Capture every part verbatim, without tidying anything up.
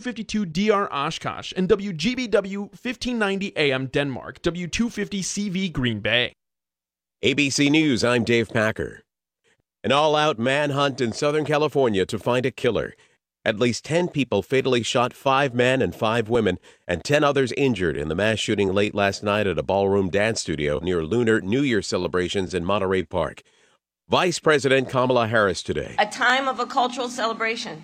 fifty-two D R Oshkosh, and W G B W fifteen ninety A M Denmark, W two fifty C V Green Bay. A B C News, I'm Dave Packer. An all-out manhunt in Southern California to find a killer. At least ten people fatally shot five men and five women, and ten others injured in the mass shooting late last night at a ballroom dance studio near Lunar New Year celebrations in Monterey Park. Vice President Kamala Harris today. A time of a cultural celebration.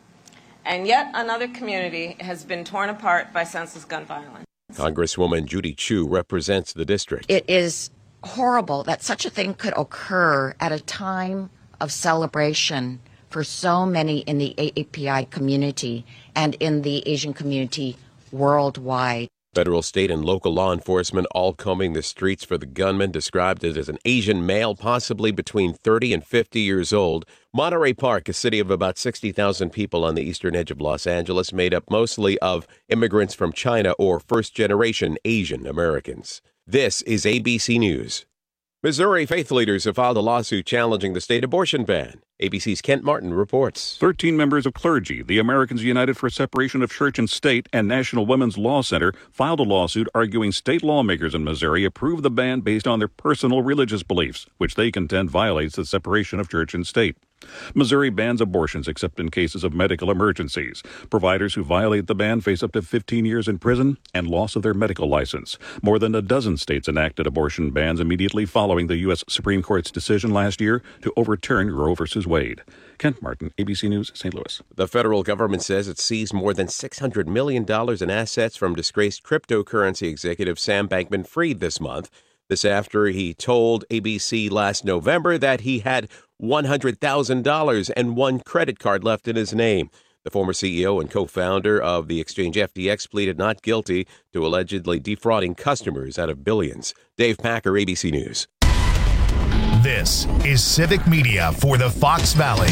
And yet another community has been torn apart by senseless gun violence. Congresswoman Judy Chu represents the district. It is horrible that such a thing could occur at a time of celebration for so many in the A A P I community and in the Asian community worldwide. Federal, state, and local law enforcement all combing the streets for the gunman, described it as an Asian male, possibly between thirty and fifty years old. Monterey Park, a city of about sixty thousand people on the eastern edge of Los Angeles, made up mostly of immigrants from China or first-generation Asian Americans. This is A B C News. Missouri faith leaders have filed a lawsuit challenging the state abortion ban. A B C's Kent Martin reports. Thirteen members of clergy, the Americans United for Separation of Church and State, and National Women's Law Center filed a lawsuit arguing state lawmakers in Missouri approved the ban based on their personal religious beliefs, which they contend violates the separation of church and state. Missouri bans abortions except in cases of medical emergencies. Providers who violate the ban face up to fifteen years in prison and loss of their medical license. More than a dozen states enacted abortion bans immediately following the U S Supreme Court's decision last year to overturn Roe v. Wade. Kent Martin, A B C News, Saint Louis. The federal government says it seized more than six hundred million dollars in assets from disgraced cryptocurrency executive Sam Bankman-Fried this month. This after he told A B C last November that he had one hundred thousand dollars and one credit card left in his name. The former C E O and co-founder of the exchange F T X pleaded not guilty to allegedly defrauding customers out of billions. Dave Packer, A B C News. This is Civic Media for the Fox Valley.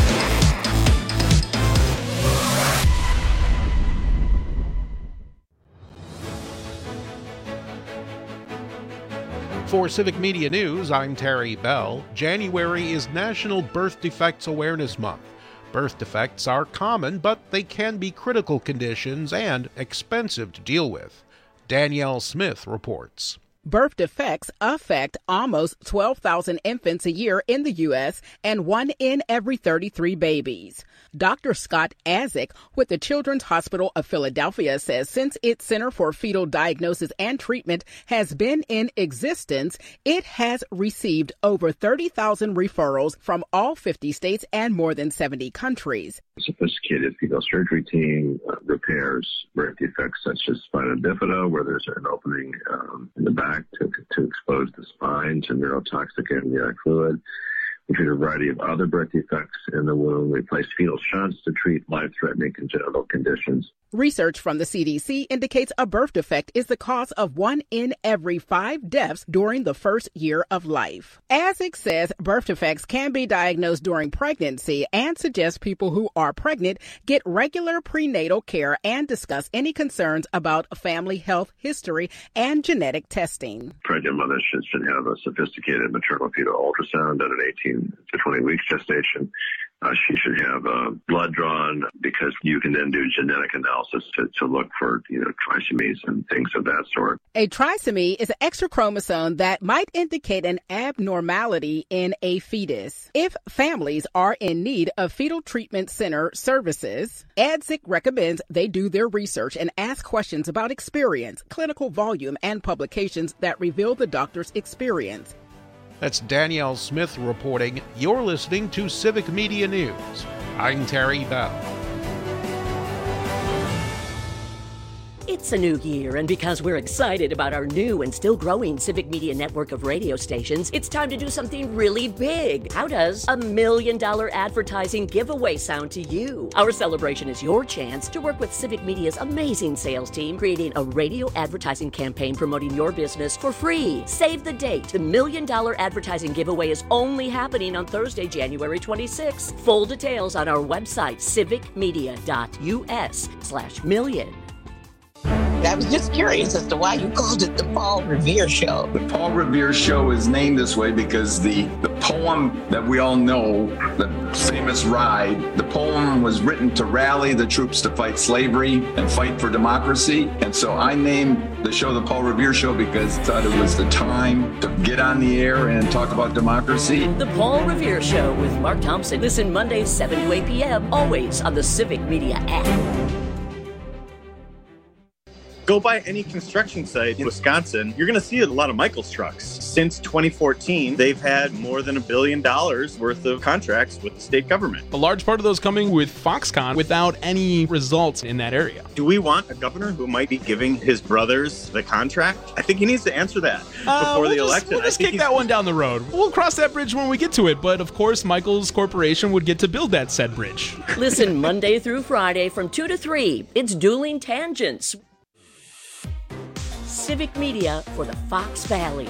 For Civic Media News, I'm Terry Bell. January is National Birth Defects Awareness Month. Birth defects are common, but they can be critical conditions and expensive to deal with. Danielle Smith reports. Birth defects affect almost twelve thousand infants a year in the U S and one in every thirty-three babies. Doctor Scott Azik with the Children's Hospital of Philadelphia says since its Center for Fetal Diagnosis and Treatment has been in existence, it has received over thirty thousand referrals from all fifty states and more than seventy countries. Sophisticated fetal surgery team uh, repairs birth defects such as spina bifida, where there's an opening um, in the back to, to expose the spine to neurotoxic amniotic fluid. We treat a variety of other birth defects in the womb. We place fetal shunts to treat life-threatening congenital conditions. Research from the C D C indicates a birth defect is the cause of one in every five deaths during the first year of life. Azik says birth defects can be diagnosed during pregnancy and suggests people who are pregnant get regular prenatal care and discuss any concerns about family health history and genetic testing. Pregnant mothers should, should have a sophisticated maternal fetal ultrasound done at eighteen to twenty weeks gestation. Uh, she should have uh, blood drawn because you can then do genetic analysis to, to look for, you know, trisomies and things of that sort. A trisomy is an extra chromosome that might indicate an abnormality in a fetus. If families are in need of fetal treatment center services, Azik recommends they do their research and ask questions about experience, clinical volume, and publications that reveal the doctor's experience. That's Danielle Smith reporting. You're listening to Civic Media News. I'm Terry Bell. It's a new year, and because we're excited about our new and still growing Civic Media network of radio stations, it's time to do something really big. How does a million dollar advertising giveaway sound to you? Our celebration is your chance to work with Civic Media's amazing sales team, creating a radio advertising campaign promoting your business for free. Save the date. The million dollar advertising giveaway is only happening on Thursday, January twenty-sixth. Full details on our website, civicmedia.us slash million. I was just curious as to why you called it the Paul Revere Show. The Paul Revere Show is named this way because the, the poem that we all know, the famous Ride, the poem was written to rally the troops to fight slavery and fight for democracy. And so I named the show the Paul Revere Show because I thought it was the time to get on the air and talk about democracy. The Paul Revere Show with Mark Thompson. Listen Mondays, seven to eight p.m., always on the Civic Media app. Go by any construction site in Wisconsin, you're going to see a lot of Michaels trucks. Since twenty fourteen, they've had more than a billion dollars worth of contracts with the state government. A large part of those coming with Foxconn without any results in that area. Do we want a governor who might be giving his brothers the contract? I think he needs to answer that uh, before we'll the just, election. We'll just kick that one down the road. We'll cross that bridge when we get to it. But of course, Michaels Corporation would get to build that said bridge. Listen Monday through Friday from two to three. It's Dueling Tangents. Civic Media for the Fox Valley.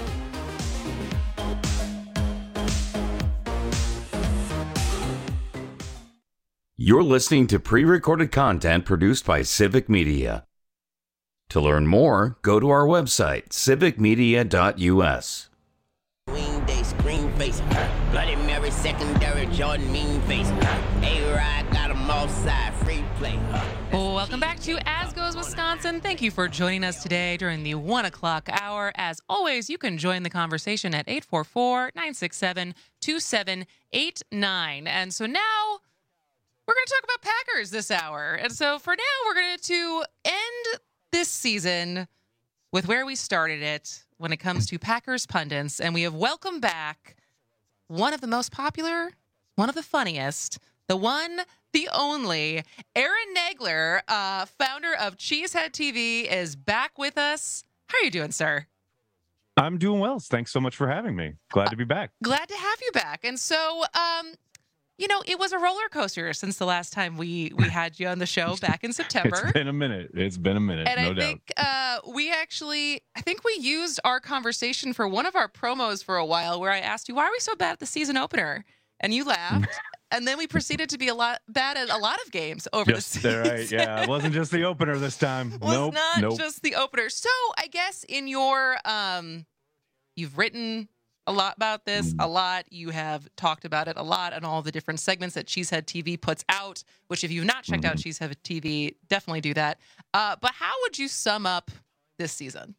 You're listening to pre-recorded content produced by Civic Media. To learn more, go to our website, civic media dot u s. Wing day, screen face, Bloody Mary, secondary, Jordan, mean face, A-Rod got them offside, free play. Welcome back to As Goes Wisconsin. Thank you for joining us today during the one o'clock hour. As always, you can join the conversation at eight four four, nine six seven, two seven eight nine. And so now we're going to talk about Packers this hour. And so for now, we're going to end this season with where we started it when it comes to Packers pundits. And we have welcomed back one of the most popular, one of the funniest, the one, the only, Aaron Nagler, uh, founder of Cheesehead T V, is back with us. How are you doing, sir? I'm doing well. Thanks so much for having me. Glad to be back. Glad to have you back. And so, um, you know, it was a roller coaster since the last time we, we had you on the show back in September. It's been a minute. It's been a minute, and no I doubt. think uh, we actually, I think we used our conversation for one of our promos for a while where I asked you, why are we so bad at the season opener? And you laughed. And then we proceeded to be a lot bad at a lot of games over just, the season. Right, yeah, it wasn't just the opener this time. It was nope, not nope. just the opener. So I guess in your, um, you've written a lot about this, a lot. You have talked about it a lot on all the different segments that Cheesehead T V puts out, which if you've not checked out Cheesehead T V, definitely do that. Uh, but how would you sum up this season?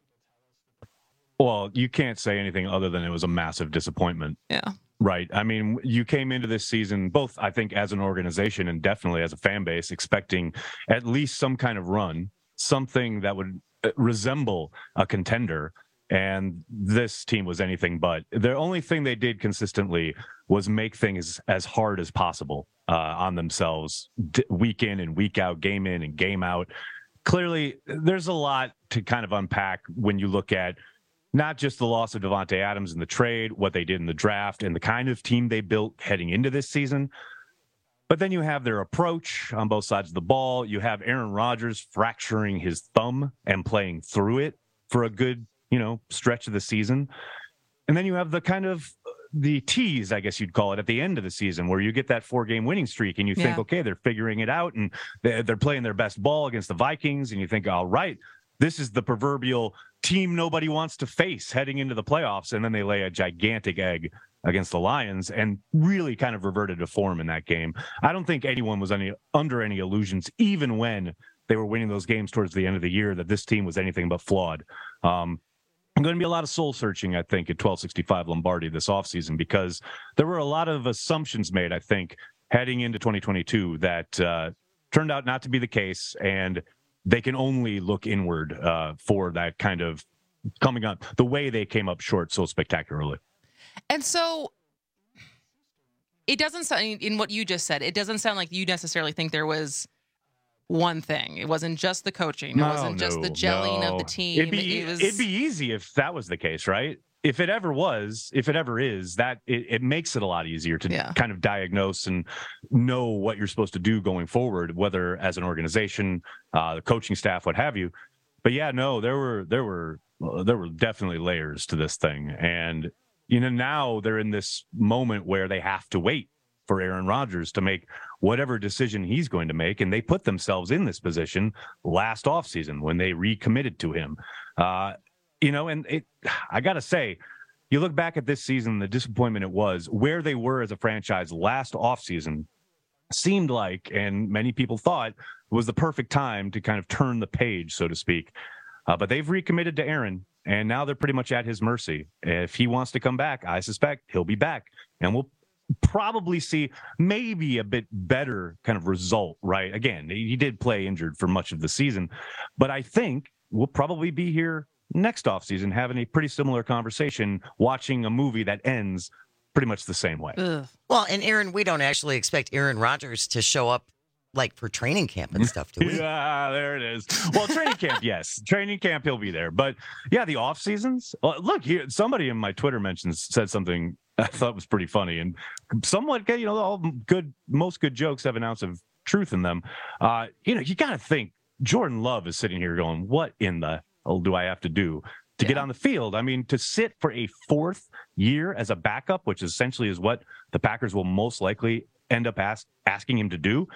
Well, you can't say anything other than it was a massive disappointment. Yeah. Right. I mean, you came into this season, both, I think, as an organization and definitely as a fan base, expecting at least some kind of run, something that would resemble a contender. And this team was anything but. The only thing they did consistently was make things as hard as possible uh, on themselves, d- week in and week out, game in and game out. Clearly, there's a lot to kind of unpack when you look at not just the loss of Davante Adams in the trade, what they did in the draft, and the kind of team they built heading into this season. But then you have their approach on both sides of the ball. You have Aaron Rodgers fracturing his thumb and playing through it for a good, you know, stretch of the season. And then you have the kind of the tease, I guess you'd call it, at the end of the season where you get that four-game winning streak and you think, Yeah. okay, they're figuring it out and they're playing their best ball against the Vikings. And you think, all right, this is the proverbial team nobody wants to face heading into the playoffs. And then they lay a gigantic egg against the Lions and really kind of reverted to form in that game. I don't think anyone was any, under any illusions, even when they were winning those games towards the end of the year, that this team was anything but flawed. Um, going to be a lot of soul searching, I think, at twelve sixty-five Lombardi this offseason, because there were a lot of assumptions made, I think, heading into twenty twenty-two that uh, turned out not to be the case. And they can only look inward uh, for that kind of coming up, the way they came up short so spectacularly. And so it doesn't sound, in what you just said, it doesn't sound like you necessarily think there was one thing. It wasn't just the coaching. It No, wasn't just the no, gelling no. of the team. It'd be, it was... it'd be easy if that was the case, right? If it ever was, if it ever is, that it, it makes it a lot easier to Yeah. kind of diagnose and know what you're supposed to do going forward, whether as an organization, uh, the coaching staff, what have you. But yeah, no, there were there were uh, there were definitely layers to this thing, and you know now they're in this moment where they have to wait for Aaron Rodgers to make whatever decision he's going to make. And they put themselves in this position last offseason when they recommitted to him. Uh, you know, and it, I got to say, you look back at this season, the disappointment it was, where they were as a franchise last offseason seemed like, and many people thought, was the perfect time to kind of turn the page, so to speak. Uh, but they've recommitted to Aaron, and now they're pretty much at his mercy. If he wants to come back, I suspect he'll be back, and we'll probably see maybe a bit better kind of result, right? Again, he did play injured for much of the season, but I think we'll probably be here next offseason having a pretty similar conversation, watching a movie that ends pretty much the same way. Ugh. Well, and Aaron, we don't actually expect Aaron Rodgers to show up like for training camp and stuff, do we? Yeah, there it is. Well, training camp, yes. Training camp, he'll be there. But yeah, the off seasons. Well, look here, somebody in my Twitter mentions said something I thought was pretty funny and somewhat, you know, all good, most good jokes have an ounce of truth in them. Uh, you know, you got to think Jordan Love is sitting here going, what in the hell do I have to do to yeah. get on the field? I mean, to sit for a fourth year as a backup, which essentially is what the Packers will most likely end up ask, asking him to do.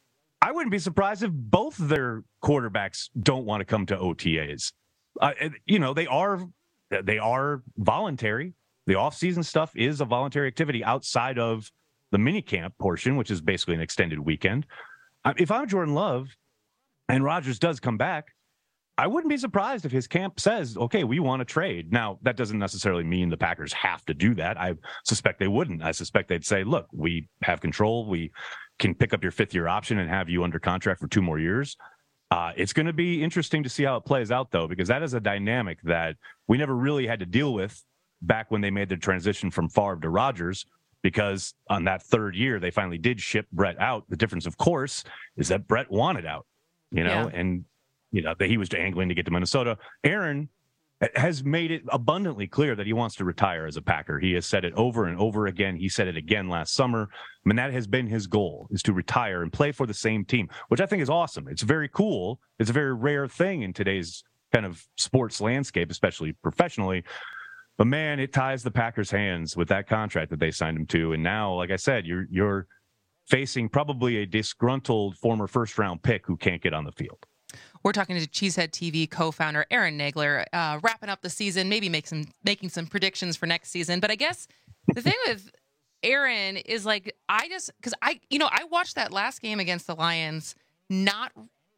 I wouldn't be surprised if both their quarterbacks don't want to come to O T As. Uh, you know, they are they are voluntary. The off-season stuff is a voluntary activity outside of the minicamp portion, which is basically an extended weekend. Uh, if I'm Jordan Love and Rodgers does come back, I wouldn't be surprised if his camp says, okay, we want to trade. Now, that doesn't necessarily mean the Packers have to do that. I suspect they wouldn't. I suspect they'd say, look, we have control. We can pick up your fifth year option and have you under contract for two more years. Uh, it's going to be interesting to see how it plays out, though, because that is a dynamic that we never really had to deal with back when they made the transition from Favre to Rodgers, because on that third year, they finally did ship Brett out. The difference, of course, is that Brett wanted out, you know, yeah. and, you know, that he was angling to get to Minnesota. Aaron has made it abundantly clear that he wants to retire as a Packer. He has said it over and over again. He said it again last summer. I mean, that has been his goal, is to retire and play for the same team, which I think is awesome. It's very cool. It's a very rare thing in today's kind of sports landscape, especially professionally. But man, it ties the Packers' hands with that contract that they signed him to. And now, like I said, you're you're facing probably a disgruntled former first-round pick who can't get on the field. We're talking to Cheesehead T V co-founder Aaron Nagler, uh, wrapping up the season, maybe make some making some predictions for next season. But I guess the thing with Aaron is, like, I just because I you know I watched that last game against the Lions, not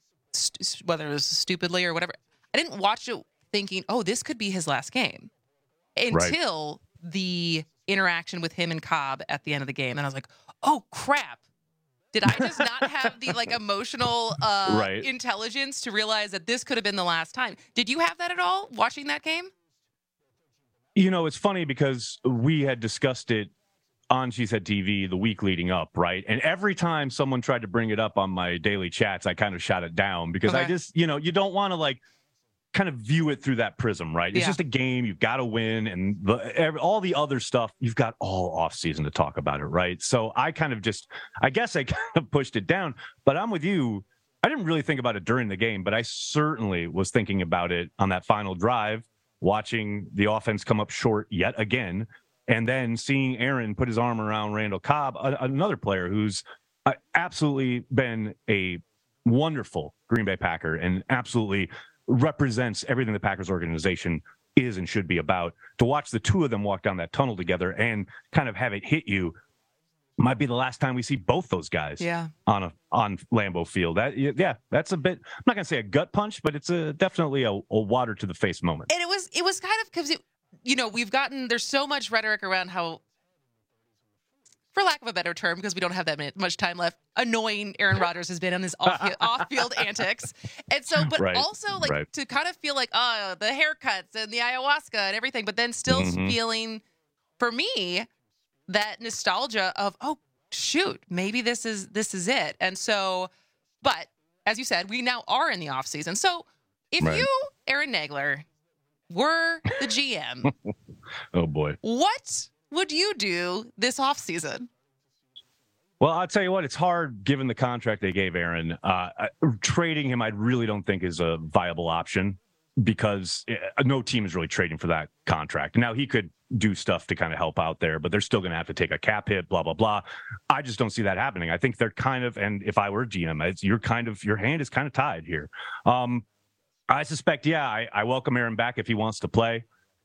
st- whether it was stupidly or whatever. I didn't watch it thinking, oh, this could be his last game, until right. the interaction with him and Cobb at the end of the game, and I was like, oh crap. Did I just not have the like emotional uh, right. intelligence to realize that this could have been the last time? Did you have that at all watching that game? You know, it's funny because we had discussed it on Cheesehead T V the week leading up, right? And every time someone tried to bring it up on my daily chats, I kind of shot it down because okay. I just, you know, you don't want to like kind of view it through that prism, right? It's yeah. just a game. You've got to win. And the, every, all the other stuff, you've got all off season to talk about it, right? So I kind of just, I guess I kind of pushed it down, but I'm with you. I didn't really think about it during the game, but I certainly was thinking about it on that final drive, watching the offense come up short yet again, and then seeing Aaron put his arm around Randall Cobb, a, another player who's uh, absolutely been a wonderful Green Bay Packer and absolutely represents everything the Packers organization is and should be about. To watch the two of them walk down that tunnel together and kind of have it hit you might be the last time we see both those guys yeah. on a on Lambeau Field. That yeah, that's a bit, I'm not gonna say a gut punch, but it's a definitely a, a water to the face moment. And it was it was kind of because you know we've gotten there's so much rhetoric around how, for lack of a better term, because we don't have that much time left, annoying Aaron Rodgers has been on his off, off-field antics. And so, but right, also like right. to kind of feel like, oh, the haircuts and the ayahuasca and everything, but then still mm-hmm. feeling, for me, that nostalgia of, oh, shoot, maybe this is this is it. And so, but as you said, we now are in the off season. So if right. you, Aaron Nagler, were the G M, oh boy, what would you do this offseason? Well, I'll tell you what, it's hard given the contract they gave Aaron. Uh, trading him, I really don't think is a viable option. because no team is really trading for that contract. Now, he could do stuff to kind of help out there, but they're still going to have to take a cap hit, blah, blah, blah. I just don't see that happening. I think they're kind of, and if I were a G M, it's, you're kind of, your hand is kind of tied here. Um, I suspect, yeah, I, I welcome Aaron back if he wants to play.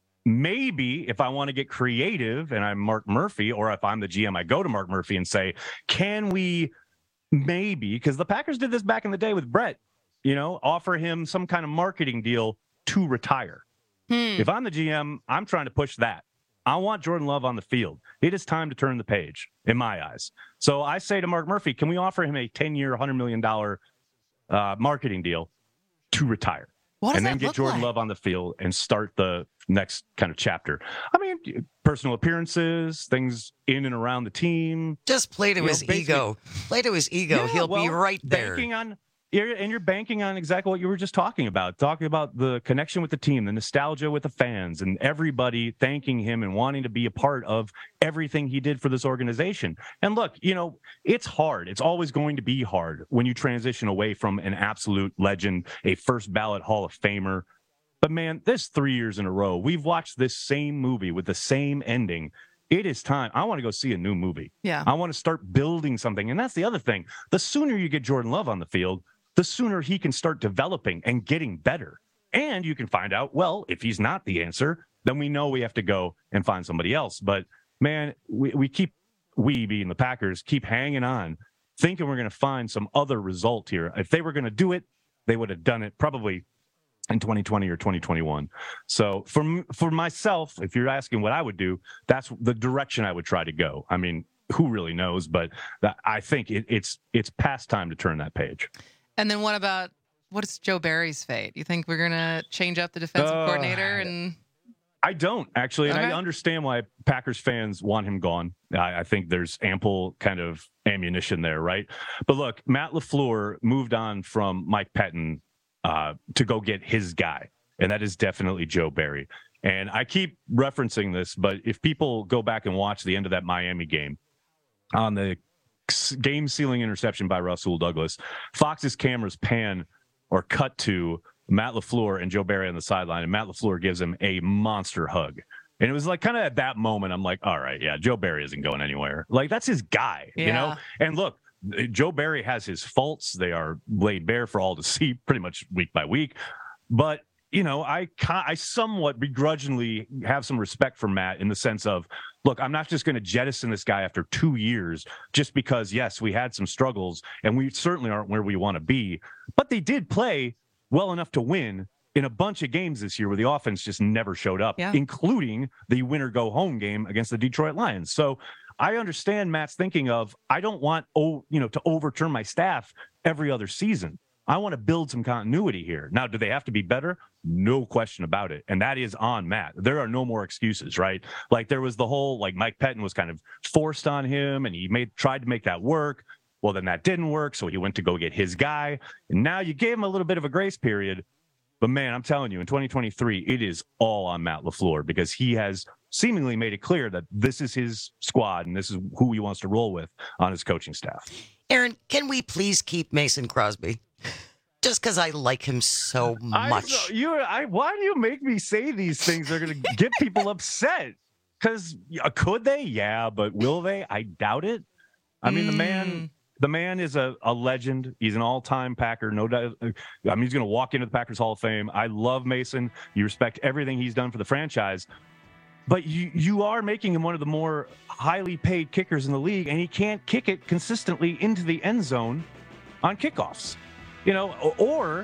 Maybe if I want to get creative and I'm Mark Murphy, or if I'm the G M, I go to Mark Murphy and say, can we maybe, because the Packers did this back in the day with Brett, you know, offer him some kind of marketing deal to retire. Hmm. If I'm the G M, I'm trying to push that. I want Jordan Love on the field. It is time to turn the page, in my eyes. So I say to Mark Murphy, can we offer him a ten-year, one hundred million dollars uh, marketing deal to retire? And then get Jordan like? Love on the field and start the next kind of chapter. I mean, personal appearances, things in and around the team. Just play to his know, ego. Play to his ego. Yeah, He'll well, be right there. Banking on, and you're banking on exactly what you were just talking about, talking about the connection with the team, the nostalgia with the fans, and everybody thanking him and wanting to be a part of everything he did for this organization. And look, you know, it's hard. It's always going to be hard when you transition away from an absolute legend, a first ballot Hall of Famer. But man, this three years in a row, we've watched this same movie with the same ending. It is time. I want to go see a new movie. Yeah. I want to start building something. And that's the other thing. The sooner you get Jordan Love on the field, the sooner he can start developing and getting better. And you can find out, well, if he's not the answer, then we know we have to go and find somebody else. But man, we, we keep, we being the Packers, keep hanging on, thinking we're going to find some other result here. If they were going to do it, they would have done it probably in twenty twenty or twenty twenty-one. So for, for myself, if you're asking what I would do, that's the direction I would try to go. I mean, who really knows? But that, I think it, it's it's past time to turn that page. And then what about, what is Joe Barry's fate? You think we're going to change up the defensive uh, coordinator? And I don't, actually. And okay. I understand why Packers fans want him gone. I, I think there's ample kind of ammunition there, right? But look, Matt LaFleur moved on from Mike Pettin uh, to go get his guy. And that is definitely Joe Barry. And I keep referencing this, but if people go back and watch the end of that Miami game on the game-sealing interception by Rasul Douglas, Fox's cameras pan or cut to Matt LaFleur and Joe Barry on the sideline, and Matt LaFleur gives him a monster hug. And it was like kind of at that moment, I'm like, all right, yeah, Joe Barry isn't going anywhere. Like, that's his guy, yeah. you know? And look, Joe Barry has his faults. They are laid bare for all to see pretty much week by week. But, you know, I I somewhat begrudgingly have some respect for Matt in the sense of, look, I'm not just going to jettison this guy after two years just because, yes, we had some struggles and we certainly aren't where we want to be. But they did play well enough to win in a bunch of games this year where the offense just never showed up, yeah. including the winner-go-home game against the Detroit Lions. So I understand Matt's thinking of, I don't want oh, you know, to overturn my staff every other season. I want to build some continuity here. Now, do they have to be better? No question about it. And that is on Matt. There are no more excuses, right? Like there was the whole, like Mike Pettin was kind of forced on him and he made tried to make that work. Well, then that didn't work. So he went to go get his guy. And now you gave him a little bit of a grace period. But man, I'm telling you, in twenty twenty-three, it is all on Matt LaFleur because he has seemingly made it clear that this is his squad and this is who he wants to roll with on his coaching staff. Aaron, can we please keep Mason Crosby? Just because I like him so much. I, you, I, why do you make me say these things? They're going to get people upset. Because uh, could they? Yeah, but will they? I doubt it. I mean, mm. the man, the man is a, a legend. He's an all-time Packer. No doubt. I mean, he's going to walk into the Packers Hall of Fame. I love Mason. You respect everything he's done for the franchise. But you, you are making him one of the more highly paid kickers in the league, and he can't kick it consistently into the end zone on kickoffs. You know, or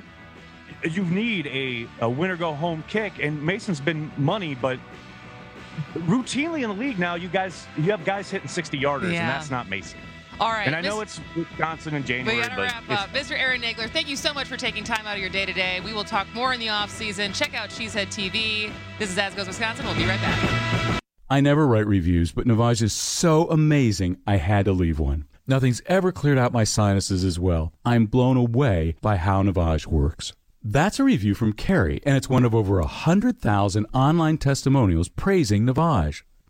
you need a, a winner-go-home kick, and Mason's been money, but routinely in the league now, you guys, you have guys hitting sixty-yarders, yeah. and that's not Mason. All right. And I know it's Wisconsin in January, we gotta but wrap up. Mister Aaron Nagler, thank you so much for taking time out of your day today. We will talk more in the offseason. Check out Cheesehead T V. This is As Goes Wisconsin. We'll be right back. I never write reviews, but Navage is so amazing, I had to leave one. Nothing's ever cleared out my sinuses as well. I'm blown away by how Navage works. That's a review from Carrie, and it's one of over one hundred thousand online testimonials praising Navage.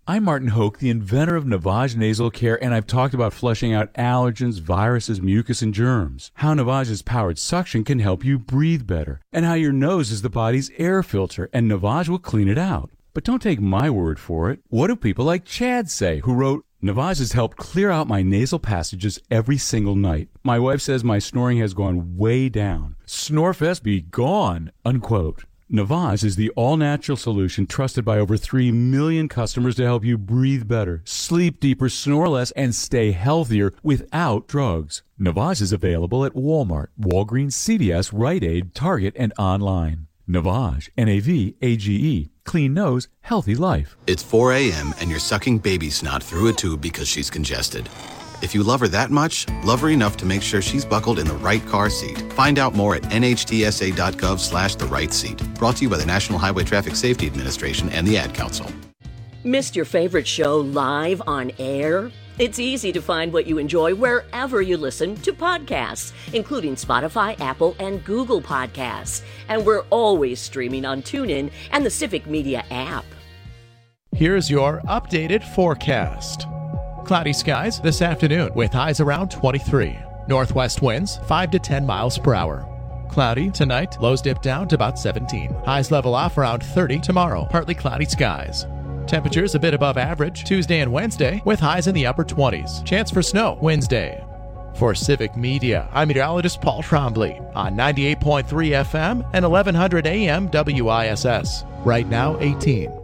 I'm Martin Hoke, the inventor of Navage Nasal Care, and I've talked about flushing out allergens, viruses, mucus, and germs. How Navage's powered suction can help you breathe better, and how your nose is the body's air filter, and Navage will clean it out. But don't take my word for it. What do people like Chad say, who wrote, Navage has helped clear out my nasal passages every single night. My wife says my snoring has gone way down. Snorefest be gone, unquote. Navage is the all-natural solution trusted by over three million customers to help you breathe better, sleep deeper, snore less, and stay healthier without drugs. Navage is available at Walmart, Walgreens, C V S, Rite Aid, Target, and online. Navage, N A V A G E. Clean nose, healthy life. It's four a.m. and you're sucking baby snot through a tube because she's congested. If you love her that much, love her enough to make sure she's buckled in the right car seat. Find out more at nhtsa.gov slash the right seat. Brought to you by the National Highway Traffic Safety Administration and the Ad Council. Missed your favorite show live on air? It's easy to find what you enjoy wherever you listen to podcasts, including Spotify, Apple, and Google Podcasts. And we're always streaming on TuneIn and the Civic Media app. Here's your updated forecast. Cloudy skies this afternoon with highs around twenty-three. Northwest winds five to ten miles per hour. Cloudy tonight, lows dip down to about seventeen. Highs level off around thirty tomorrow. Partly cloudy skies. Temperatures a bit above average Tuesday and Wednesday with highs in the upper twenties. Chance for snow Wednesday. For Civic Media, I'm meteorologist Paul Trombley on ninety-eight point three F M and eleven hundred A M W I S S. Right now, eighteen.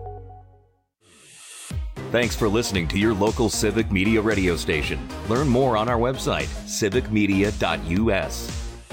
Thanks for listening to your local Civic Media radio station. Learn more on our website, civic media dot U S.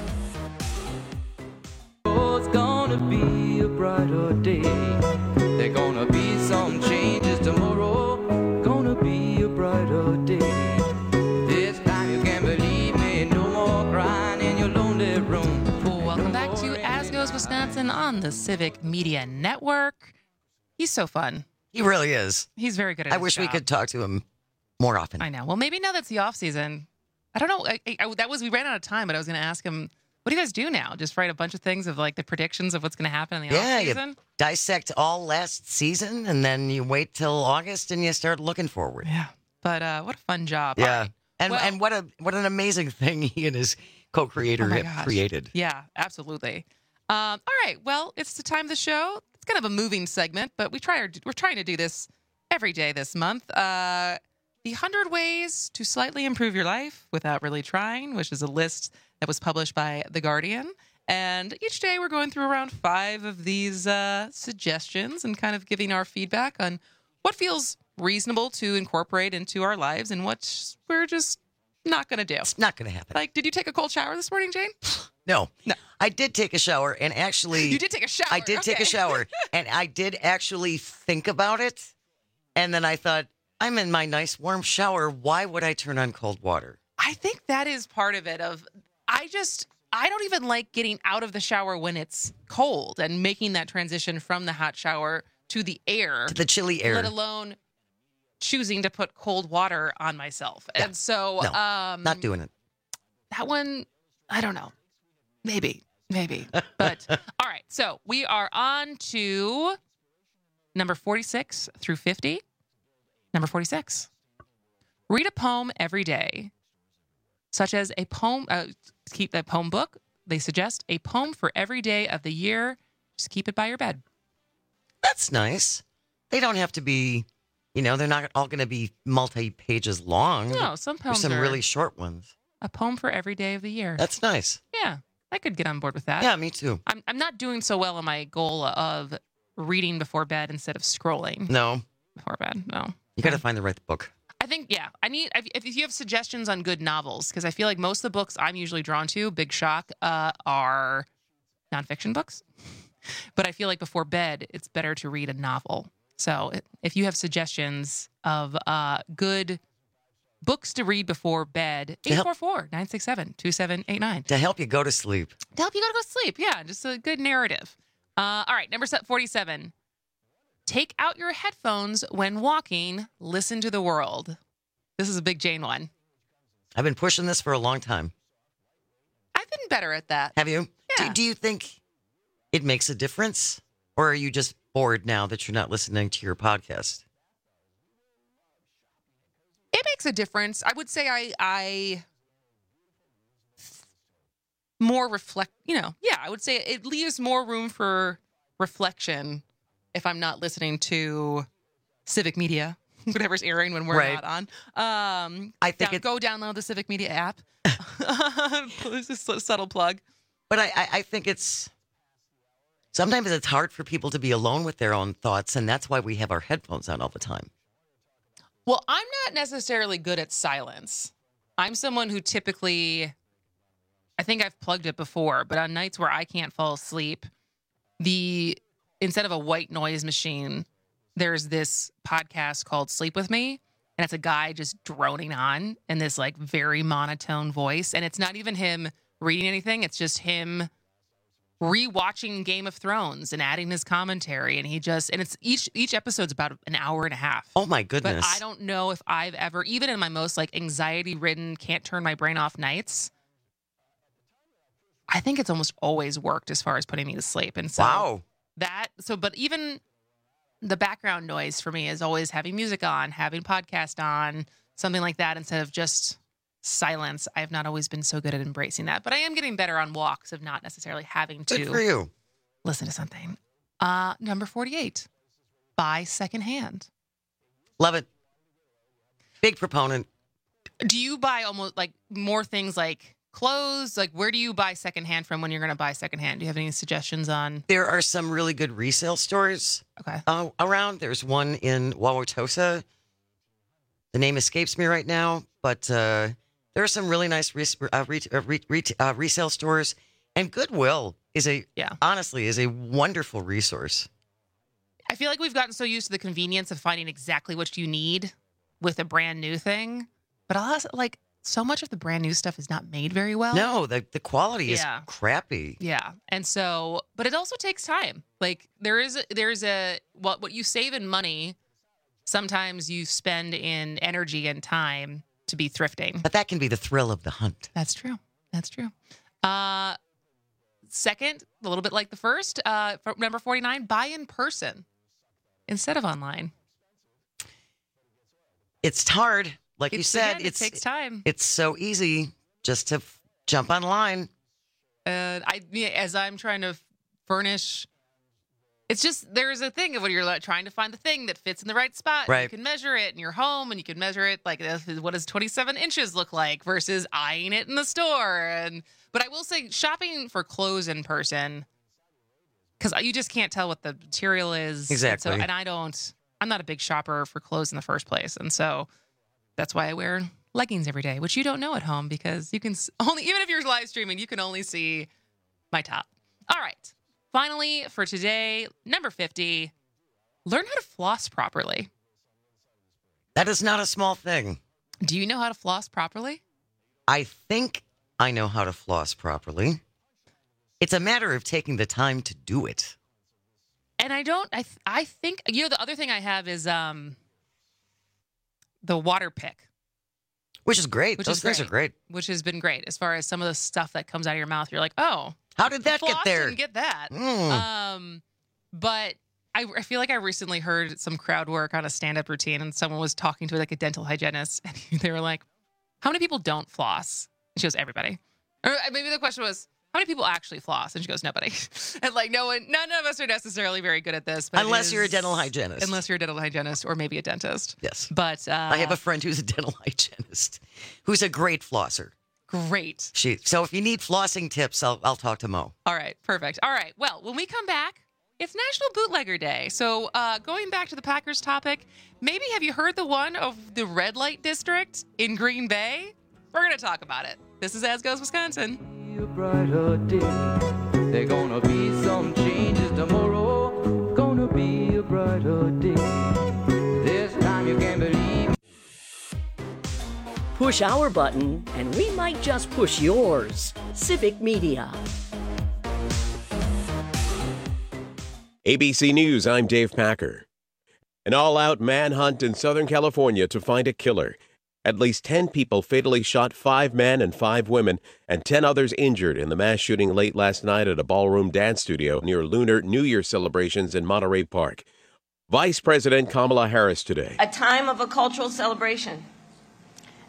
Oh, it's gonna be a brighter day. There's gonna be some changes tomorrow. Gonna be a brighter day. This time you can believe me. No more crying in your lonely room. Welcome back to As Goes Wisconsin on the Civic Media Network. He's so fun. He really is. He's very good at I his wish we job. could talk to him more often. I know. Well, maybe now that's the off season. I don't know. I, I, that was we ran out of time, but I was going to ask him, what do you guys do now? Just write a bunch of things of like the predictions of what's going to happen in the Yeah, off season? you dissect all last season, and then you wait till August, and you start looking forward. Yeah. But uh, what a fun job. Yeah, All right. and Well- and what a what an amazing thing he and his co-creator Oh my have gosh. created. Yeah, absolutely. Um, all right. Well, it's the time of the show. It's kind of a moving segment, but we try. We're trying to do this every day this month. Uh, the one hundred Ways to Slightly Improve Your Life Without Really Trying, which is a list that was published by The Guardian. And each day we're going through around five of these uh, suggestions and kind of giving our feedback on what feels reasonable to incorporate into our lives and what we're just not going to do. It's not going to happen. Like, did you take a cold shower this morning, Jane? No. no. I did take a shower, and actually... You did take a shower. I did take Okay. a shower, and I did actually think about it, and then I thought, I'm in my nice warm shower. Why would I turn on cold water? I think that is part of it. Of I just I don't even like getting out of the shower when it's cold and making that transition from the hot shower to the air, To the chilly air. let alone choosing to put cold water on myself. Yeah. And so, No, um, not doing it. that one, I don't know. Maybe, maybe. But all right. So we are on to number forty-six through fifty. Number forty-six. Read a poem every day, such as a poem. Uh, keep that poem book. They suggest a poem for every day of the year. Just keep it by your bed. That's nice. They don't have to be, you know, they're not all going to be multi-pages long. No, some poems There's some are- really short ones. A poem for every day of the year. That's nice. Yeah, I could get on board with that. Yeah, me too. I'm I'm not doing so well on my goal of reading before bed instead of scrolling No, before bed. No. you got to find the right book. I think, yeah, I need, if if you have suggestions on good novels, because I feel like most of the books I'm usually drawn to, big shock, uh, are nonfiction books. But I feel like before bed, it's better to read a novel. So if you have suggestions of uh, good books to read before bed, eight four four, nine six seven, two seven eight nine. To help you go to sleep. To help you go to go sleep. Yeah, just a good narrative. Uh, all right, number forty-seven. Take out your headphones when walking. Listen to the world. This is a big Jane one. I've been pushing this for a long time. I've been better at that. Have you? Yeah. Do, do you think it makes a difference? Or are you just bored now that you're not listening to your podcast? makes a difference. I would say I, I more reflect, you know, yeah, I would say it leaves more room for reflection if I'm not listening to Civic Media, whatever's airing when we're Right. not on. Um, I think down- it- go download the Civic Media app. This is a subtle plug. But I, I, I think it's sometimes it's hard for people to be alone with their own thoughts, and that's why we have our headphones on all the time. Well, I'm not necessarily good at silence. I'm someone who typically, I think I've plugged it before, but on nights where I can't fall asleep, the instead of a white noise machine, there's this podcast called Sleep With Me, and it's a guy just droning on in this like very monotone voice, and it's not even him reading anything, it's just him rewatching Game of Thrones and adding his commentary, and he just and it's each each episode's about an hour and a half. Oh my goodness. But I don't know if I've ever, even in my most like anxiety ridden, can't turn my brain off nights, I think it's almost always worked as far as putting me to sleep. And so Wow. that so but even the background noise for me is always having music on, having podcast on, something like that instead of just silence. I have not always been so good at embracing that, but I am getting better on walks of not necessarily having to Good for you. listen to something. Uh, number forty-eight, buy secondhand. Love it. Big proponent. Do you buy almost like more things like clothes? Like where do you buy secondhand from when you're going to buy secondhand? Do you have any suggestions on? There are some really good resale stores Okay. uh, around. There's one in Wauwatosa. The name escapes me right now, but uh, there are some really nice res- uh, re- uh, re- re- uh, resale stores. And Goodwill is a, yeah. honestly, is a wonderful resource. I feel like we've gotten so used to the convenience of finding exactly what you need with a brand new thing. But I'll also, like, so much of the brand new stuff is not made very well. No, the, the quality is Yeah. crappy. Yeah. And so, but it also takes time. Like there is, a, there's a, what, what you save in money, sometimes you spend in energy and time to be thrifting. But that can be the thrill of the hunt. That's true. That's true. Uh, second, a little bit like the first, uh, for number forty-nine, buy in person instead of online. It's hard. Like you It's- said, again, it it's, takes time. It's so easy just to f- jump online. Uh, I, yeah, as I'm trying to furnish, it's just, there's a thing of when you're like, trying to find the thing that fits in the right spot. Right. You can measure it in your home and you can measure it like, uh, what does twenty-seven inches look like versus eyeing it in the store. And, but I will say shopping for clothes in person, because you just can't tell what the material is. Exactly. And, so, and I don't, I'm not a big shopper for clothes in the first place. And so that's why I wear leggings every day, which you don't know at home because you can s- only, even if you're live streaming, you can only see my top. All right. Finally, for today, number fifty, learn how to floss properly. That is not a small thing. Do you know how to floss properly? I think I know how to floss properly. It's a matter of taking the time to do it. And I don't, I, th- I think, you know, the other thing I have is um, the water pick. Which is great. Which Those is things great. are great. Which has been great as far as some of the stuff that comes out of your mouth. You're like, oh, how did that get floss there? Didn't get that. Mm. Um, but I, I feel like I recently heard some crowd work on a stand-up routine, and someone was talking to like a dental hygienist, and they were like, "How many people don't floss?" And she goes, "Everybody." Or maybe the question was, "How many people actually floss?" And she goes, "Nobody." And like, no one, none of us are necessarily very good at this, but it Unless you're a is- dental hygienist. Unless you're a dental hygienist, or maybe a dentist. Yes. But uh, I have a friend who's a dental hygienist who's a great flosser. Great. She. So if you need flossing tips, I'll, I'll talk to Mo. All right, perfect. All right, well, when we come back, it's National Bootlegger Day. So uh, going back to the Packers topic, maybe have you heard the one of the red light district in Green Bay? We're going to talk about it. This is As Goes Wisconsin. A brighter day. There gonna be some changes tomorrow. Gonna be a brighter day. This time you can believe. Push our button, and we might just push yours. Civic Media. A B C News, I'm Dave Packer. An all-out manhunt in Southern California to find a killer. At least ten people fatally shot five men and five women, and ten others injured in the mass shooting late last night at a ballroom dance studio near Lunar New Year celebrations in Monterey Park. Vice President Kamala Harris today. A time of a cultural celebration.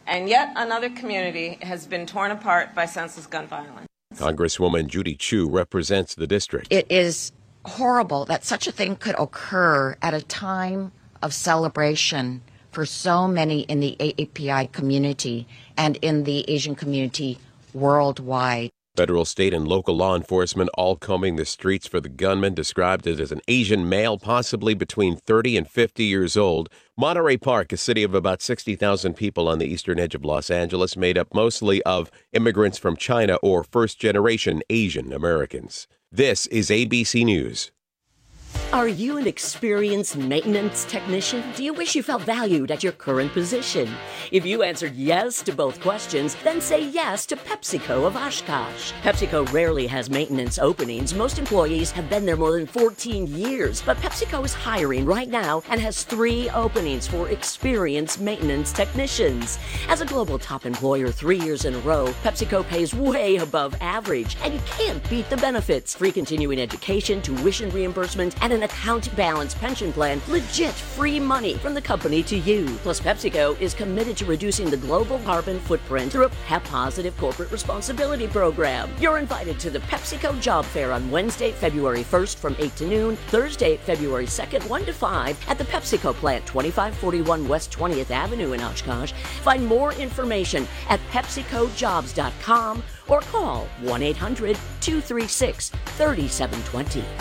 And yet another community has been torn apart by senseless gun violence. Congresswoman Judy Chu represents the district. It is horrible that such a thing could occur at a time of celebration for so many in the A A P I community and in the Asian community worldwide. Federal, state, and local law enforcement all combing the streets for the gunman, described it as an Asian male, possibly between thirty and fifty years old. Monterey Park, a city of about sixty thousand people on the eastern edge of Los Angeles, made up mostly of immigrants from China or first-generation Asian Americans. This is A B C News. Are you an experienced maintenance technician? Do you wish you felt valued at your current position? If you answered yes to both questions, then say yes to PepsiCo of Oshkosh. PepsiCo rarely has maintenance openings. Most employees have been there more than fourteen years, but PepsiCo is hiring right now and has three openings for experienced maintenance technicians. As a global top employer three years in a row, PepsiCo pays way above average, and you can't beat the benefits. Free continuing education, tuition reimbursement, and an account balance pension plan. Legit free money from the company to you. Plus, PepsiCo is committed to reducing the global carbon footprint through a P E P-positive corporate responsibility program. You're invited to the PepsiCo Job Fair on Wednesday, February first from eight to noon, Thursday, February second, one to five at the PepsiCo plant, twenty-five forty-one West twentieth Avenue in Oshkosh. Find more information at PepsiCo Jobs dot com or call one eight hundred two three six three seven two zero.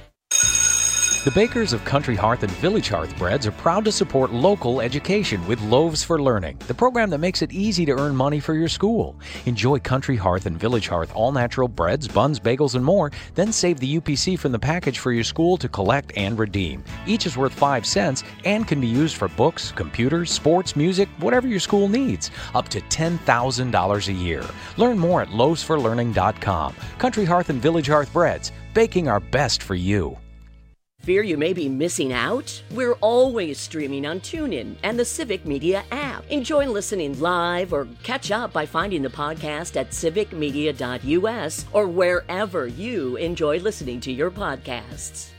The bakers of Country Hearth and Village Hearth Breads are proud to support local education with Loaves for Learning, the program that makes it easy to earn money for your school. Enjoy Country Hearth and Village Hearth all-natural breads, buns, bagels, and more. Then save the U P C from the package for your school to collect and redeem. Each is worth five cents and can be used for books, computers, sports, music, whatever your school needs. Up to ten thousand dollars a year. Learn more at loaves for learning dot com. Country Hearth and Village Hearth Breads, baking our best for you. Fear you may be missing out? We're always streaming on TuneIn and the Civic Media app. Enjoy listening live or catch up by finding the podcast at civic media dot U S or wherever you enjoy listening to your podcasts.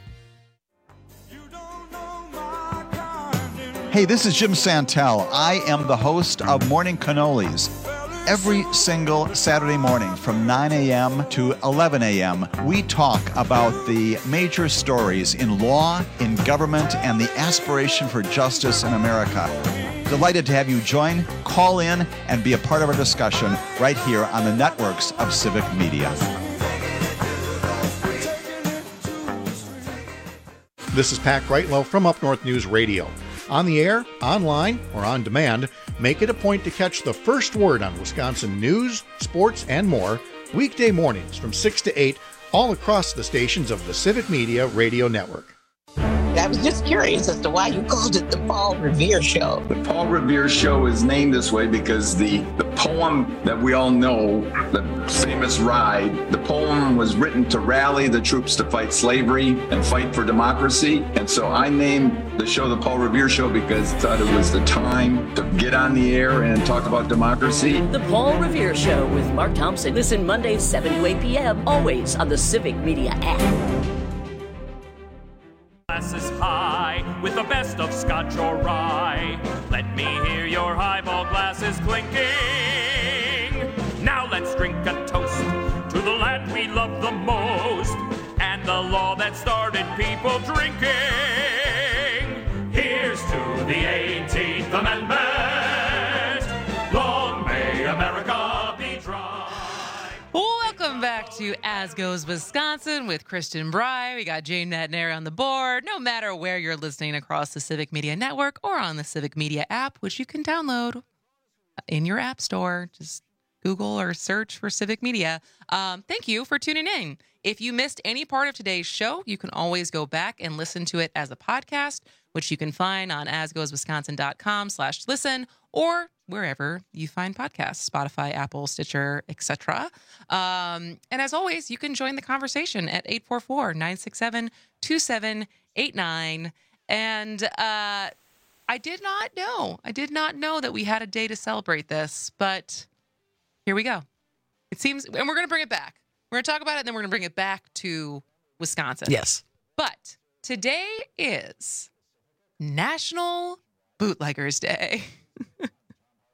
Hey, this is Jim Santel. I am the host of Morning Cannolis. Every single Saturday morning from nine a.m. to eleven a.m., we talk about the major stories in law, in government, and the aspiration for justice in America. Delighted to have you join, call in, and be a part of our discussion right here on the networks of Civic Media. This is Pat Greitlow from Up North News Radio. On the air, online, or on demand, make it a point to catch the first word on Wisconsin news, sports, and more weekday mornings from six to eight all across the stations of the Civic Media Radio Network. I was just curious as to why you called it the Paul Revere Show. The Paul Revere Show is named this way because the, the poem that we all know, the famous Ride, the poem was written to rally the troops to fight slavery and fight for democracy. And so I named the show the Paul Revere Show because I thought it was the time to get on the air and talk about democracy. The Paul Revere Show with Mark Thompson. Listen Mondays, seven to eight p.m., always on the Civic Media app. Glasses high with the best of Scotch or rye. Let me hear your highball glasses clinking. Now let's drink a toast to the land we love the most and the law that started people drinking. Here's to the eighteenth Amendment. Long may America be dry. Welcome back to As Goes Wisconsin with Kristen Bry. We got Jane Natneri on the board. No matter where you're listening across the Civic Media Network or on the Civic Media app, which you can download in your app store. Just Google or search for Civic Media. Um, thank you for tuning in. If you missed any part of today's show, you can always go back and listen to it as a podcast, which you can find on asgoeswisconsin.com slash listen or wherever you find podcasts, Spotify, Apple, Stitcher, et cetera. Um, and as always, you can join the conversation at eight four four, nine six seven, two seven eight nine. And uh, I did not know, I did not know that we had a day to celebrate this, but here we go. It seems, and we're going to bring it back. We're going to talk about it, and then we're going to bring it back to Wisconsin. Yes. But today is National Bootleggers Day.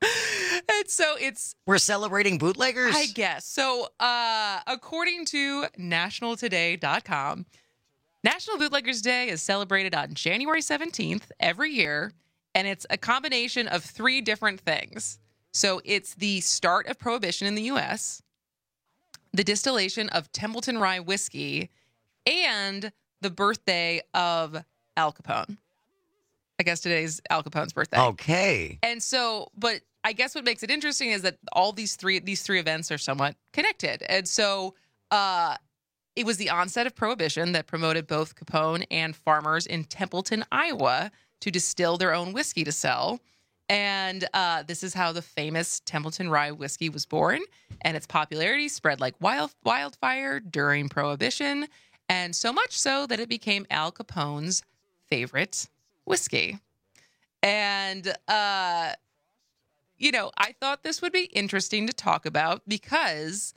And so it's We're celebrating bootleggers? I guess. So, uh, according to national today dot com, National Bootleggers Day is celebrated on January seventeenth every year, and it's a combination of three different things. So, it's the start of Prohibition in the U S, the distillation of Templeton Rye whiskey, and the birthday of Al Capone. I guess today's Al Capone's birthday. Okay. And so, but I guess what makes it interesting is that all these three these three events are somewhat connected. And so, uh, it was the onset of Prohibition that promoted both Capone and farmers in Templeton, Iowa, to distill their own whiskey to sell. And uh, this is how the famous Templeton Rye whiskey was born. And its popularity spread like wild wildfire during Prohibition, and so much so that it became Al Capone's favorite whiskey. And, uh, you know, I thought this would be interesting to talk about because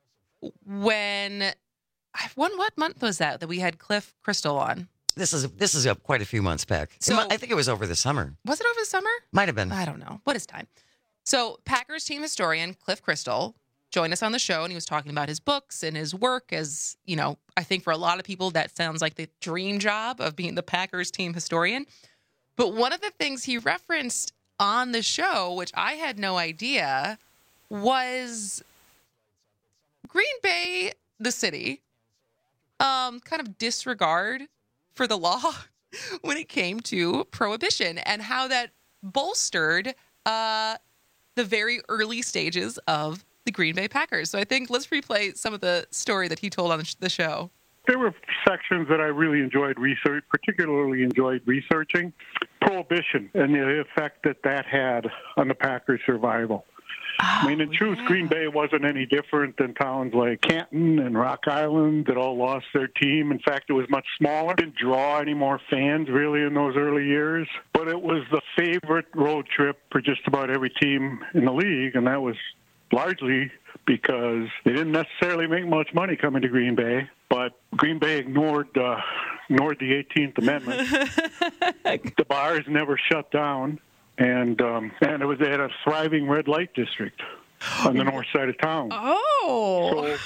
when, when what month was that that we had Cliff Crystal on? This is this is uh, quite a few months back. So- It mi- I think it was over the summer. Was it over the summer? Might have been. I don't know. What is time? So Packers team historian Cliff Crystal joined us on the show, and he was talking about his books and his work as, you know, I think for a lot of people that sounds like the dream job of being the Packers team historian. But one of the things he referenced on the show, which I had no idea, was Green Bay, the city, um, kind of disregard for the law when it came to Prohibition, and how that bolstered uh, the very early stages of the Green Bay Packers. So I think let's replay some of the story that he told on the show. There were sections that I really enjoyed research, particularly enjoyed researching Prohibition and the effect that that had on the Packers' survival. I mean, in truth, Green Bay wasn't any different than towns like Canton and Rock Island that all lost their team. In fact, it was much smaller. Didn't draw any more fans, really, in those early years. But it was the favorite road trip for just about every team in the league, and that was largely because they didn't necessarily make much money coming to Green Bay, but Green Bay ignored uh, ignored the eighteenth Amendment. The bars never shut down. And um, and it was at a thriving red light district on the north side of town. Oh, so,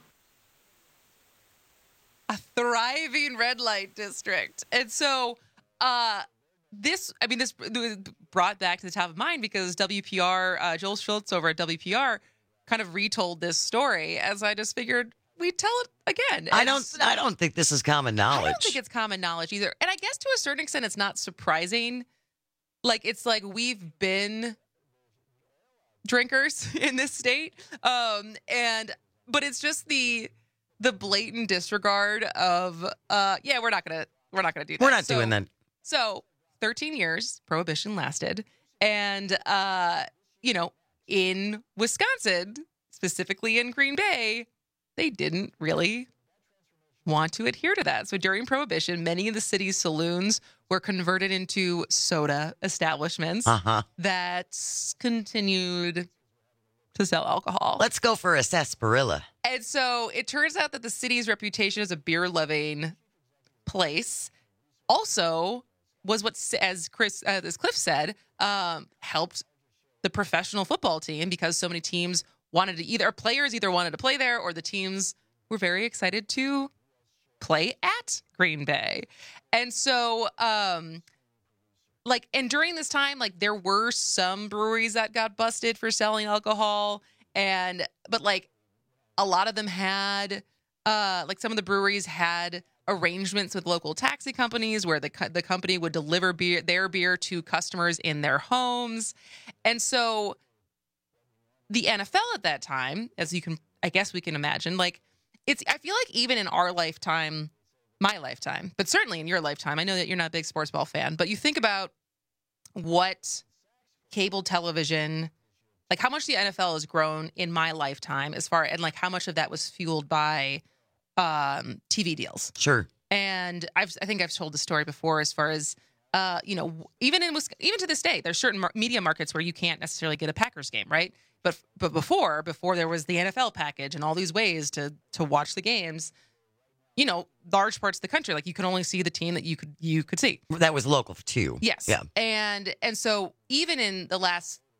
a thriving red light district. And so uh, this, I mean, this brought back to the top of mind because W P R, uh, Joel Schultz over at W P R kind of retold this story, as I just figured we'd tell it again. I don't I don't think this is common knowledge. I don't think it's common knowledge either. And I guess to a certain extent, it's not surprising. Like, it's like we've been drinkers in this state. Um, and, but it's just the, the blatant disregard of, uh, yeah, we're not going to, we're not going to do that. We're not so, doing that. So thirteen years Prohibition lasted. And, uh, you know, in Wisconsin, specifically in Green Bay, they didn't really want to adhere to that. So during Prohibition, many of the city's saloons were converted into soda establishments Uh-huh. that continued to sell alcohol. Let's go for a sarsaparilla. And so it turns out that the city's reputation as a beer-loving place also was what, as Chris, uh, as Cliff said, um, helped the professional football team, because so many teams wanted to either, players either wanted to play there, or the teams were very excited to play at Green Bay. And so, um, like, and during this time, like, there were some breweries that got busted for selling alcohol, and, but like, a lot of them had, uh, like, some of the breweries had arrangements with local taxi companies where the co- the company would deliver beer, their beer to customers in their homes. And so the N F L at that time, as you can, I guess we can imagine, like, it's, I feel like even in our lifetime, my lifetime, but certainly in your lifetime, I know that you're not a big sports ball fan, but you think about what cable television, like how much the N F L has grown in my lifetime as far, and like how much of that was fueled by um, T V deals. Sure. And I've, I think I've told the story before as far as, uh, you know, even in even to this day, there's certain mar- media markets where you can't necessarily get a Packers game, right? But but before before there was the N F L package and all these ways to to watch the games, you know, large parts of the country, like you could only see the team that you could you could see. That was local too. Yes. Yeah. And and so even in the last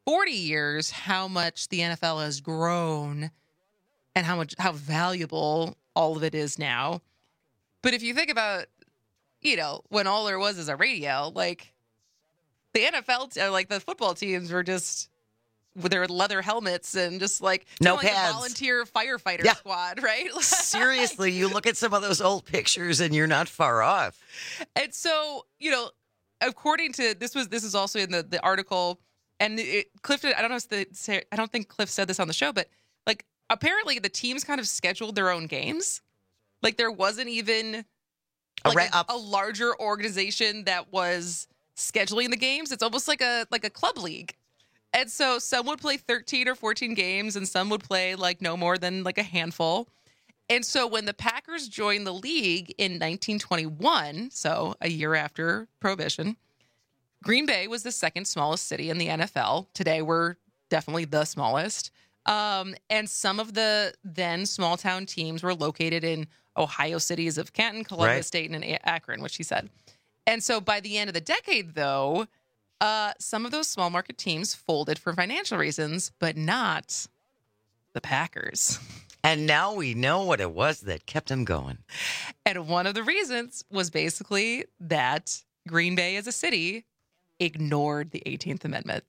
forty years how much the N F L has grown and how much how valuable all of it is now. But if you think about, you know, when all there was is a radio, like the N F L, t- like the football teams were just with their leather helmets and just like No like pads. a volunteer firefighter Yeah. squad, right? Seriously, you look at some of those old pictures and you're not far off. And so, you know, according to this was this is also in the, the article, and it, Cliff did, I don't know if the I don't think Cliff said this on the show, but like apparently the teams kind of scheduled their own games. Like there wasn't even A like ra- a, a larger organization that was scheduling the games. It's almost like a like a club league. And so some would play thirteen or fourteen games and some would play like no more than like a handful. And so when the Packers joined the league in nineteen twenty-one, so a year after Prohibition, Green Bay was the second smallest city in the N F L. Today, we're definitely the smallest. Um, and some of the then small town teams were located in Ohio cities of Canton, Columbus, Right. Dayton, and A- Akron, which he said. And so by the end of the decade, though, uh, some of those small market teams folded for financial reasons, but not the Packers. And now we know what it was that kept them going. And one of the reasons was basically that Green Bay as a city ignored the eighteenth Amendment.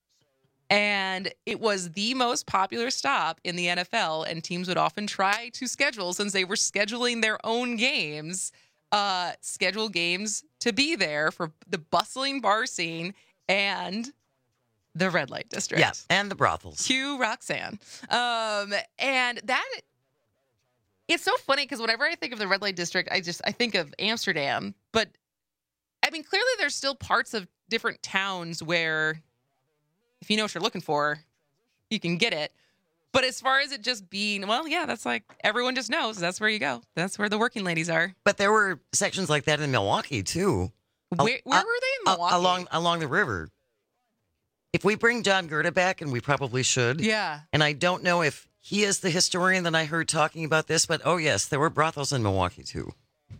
And it was the most popular stop in the N F L, and teams would often try to schedule, since they were scheduling their own games, uh, schedule games to be there for the bustling bar scene and the red light district. Yeah, and the brothels. Cue Roxanne. Um, and that, it's so funny because whenever I think of the red light district, I just, I think of Amsterdam. But, I mean, clearly there's still parts of different towns where if you know what you're looking for, you can get it. But as far as it just being, well, yeah, that's like everyone just knows that's where you go. That's where the working ladies are. But there were sections like that in Milwaukee, too. Where, where Uh, were they in uh, Milwaukee? along, along the river. If we bring John Gerda back, and we probably should. Yeah. And I don't know if he is the historian that I heard talking about this, but oh, yes, there were brothels in Milwaukee, too.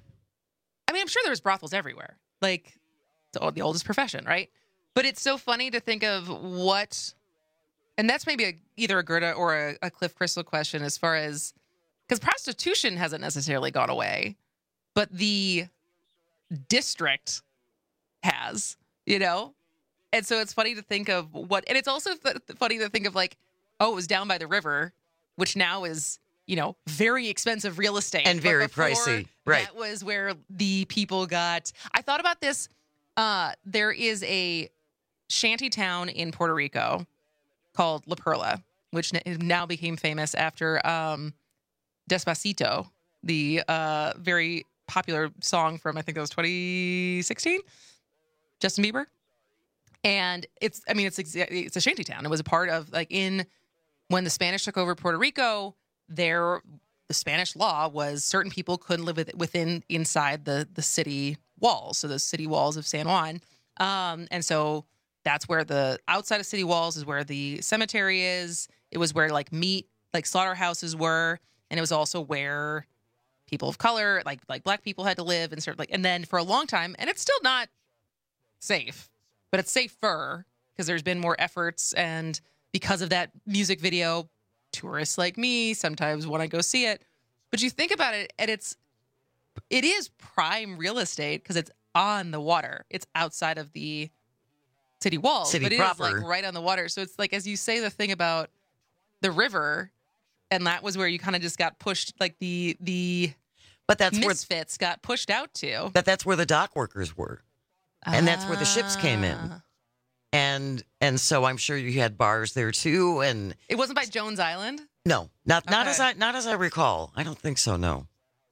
I mean, I'm sure there's brothels everywhere. Like, it's the oldest profession, right? But it's so funny to think of what, and that's maybe a, either a Gerda or a, a Cliff Crystal question as far as, because prostitution hasn't necessarily gone away, but the district has, you know? And so it's funny to think of what, and it's also f- funny to think of like, oh, it was down by the river, which now is, you know, very expensive real estate. And But very before, pricey, right. That was where the people got, I thought about this. Uh, there is a shanty town in Puerto Rico called La Perla, which n- now became famous after um, Despacito, the uh, very popular song from, I think that was twenty sixteen, Justin Bieber. And it's, I mean, it's exa- it's a shanty town. It was a part of, like, in, when the Spanish took over Puerto Rico, there, the Spanish law was certain people couldn't live with, within, inside the, the city walls. So the city walls of San Juan. Um, and so that's where the outside of city walls is where the cemetery is. It was where like meat, like slaughterhouses were. And it was also where people of color, like, like black people had to live and sort of like, and then for a long time, and it's still not safe, but it's safer because there's been more efforts. And because of that music video, tourists like me sometimes want to go see it. But you think about it, and it's, it is prime real estate because it's on the water. It's outside of the city walls, City but it proper. is like right on the water. So it's like, as you say, the thing about the river, and that was where you kind of just got pushed, like the the but that's misfits where, got pushed out to. But that's where the dock workers were, and that's where the ships came in. Ah. And and so I'm sure you had bars there too. And It wasn't by Jones Island. no, not not Okay. as I not as I recall. I don't think so. No.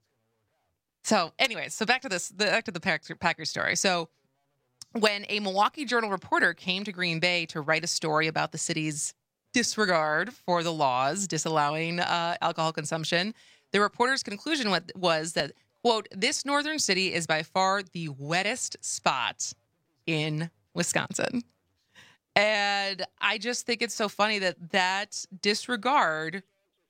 So, anyways, so back to this, the, back to the Pack- Packers story. So, when a Milwaukee Journal reporter came to Green Bay to write a story about the city's disregard for the laws disallowing uh, alcohol consumption, the reporter's conclusion wa- was that, quote, this northern city is by far the wettest spot in Wisconsin. And I just think it's so funny that that disregard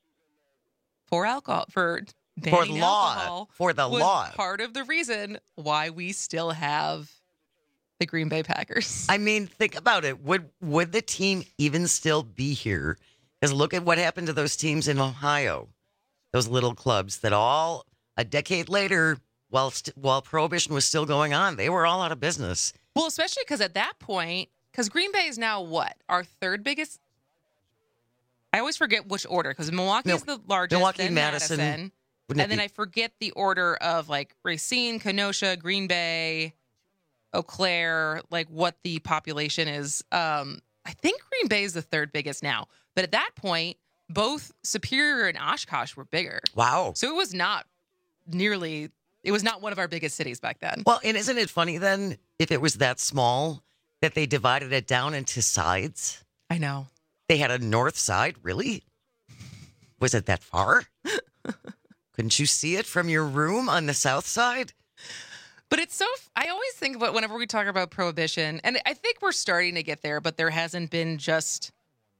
for alcohol, for For banning law. alcohol For the was law. part of the reason why we still have the Green Bay Packers. I mean, think about it. Would would the team even still be here? Because look at what happened to those teams in Ohio, those little clubs that all a decade later, while st- while Prohibition was still going on, they were all out of business. Well, especially because at that point, because Green Bay is now what? Our third biggest? I always forget which order, because Milwaukee is the largest, Milwaukee, then Madison, Madison, and then be- I forget the order of like Racine, Kenosha, Green Bay, Eau Claire, like what the population is. Um, I think Green Bay is the third biggest now. But at that point, both Superior and Oshkosh were bigger. Wow. So it was not nearly, it was not one of our biggest cities back then. Well, and isn't it funny then, if it was that small, that they divided it down into sides? I know. They had a north side, really? Was it that far? Couldn't you see it from your room on the south side? But it's so, I always think about whenever we talk about Prohibition, and I think we're starting to get there, but there hasn't been just,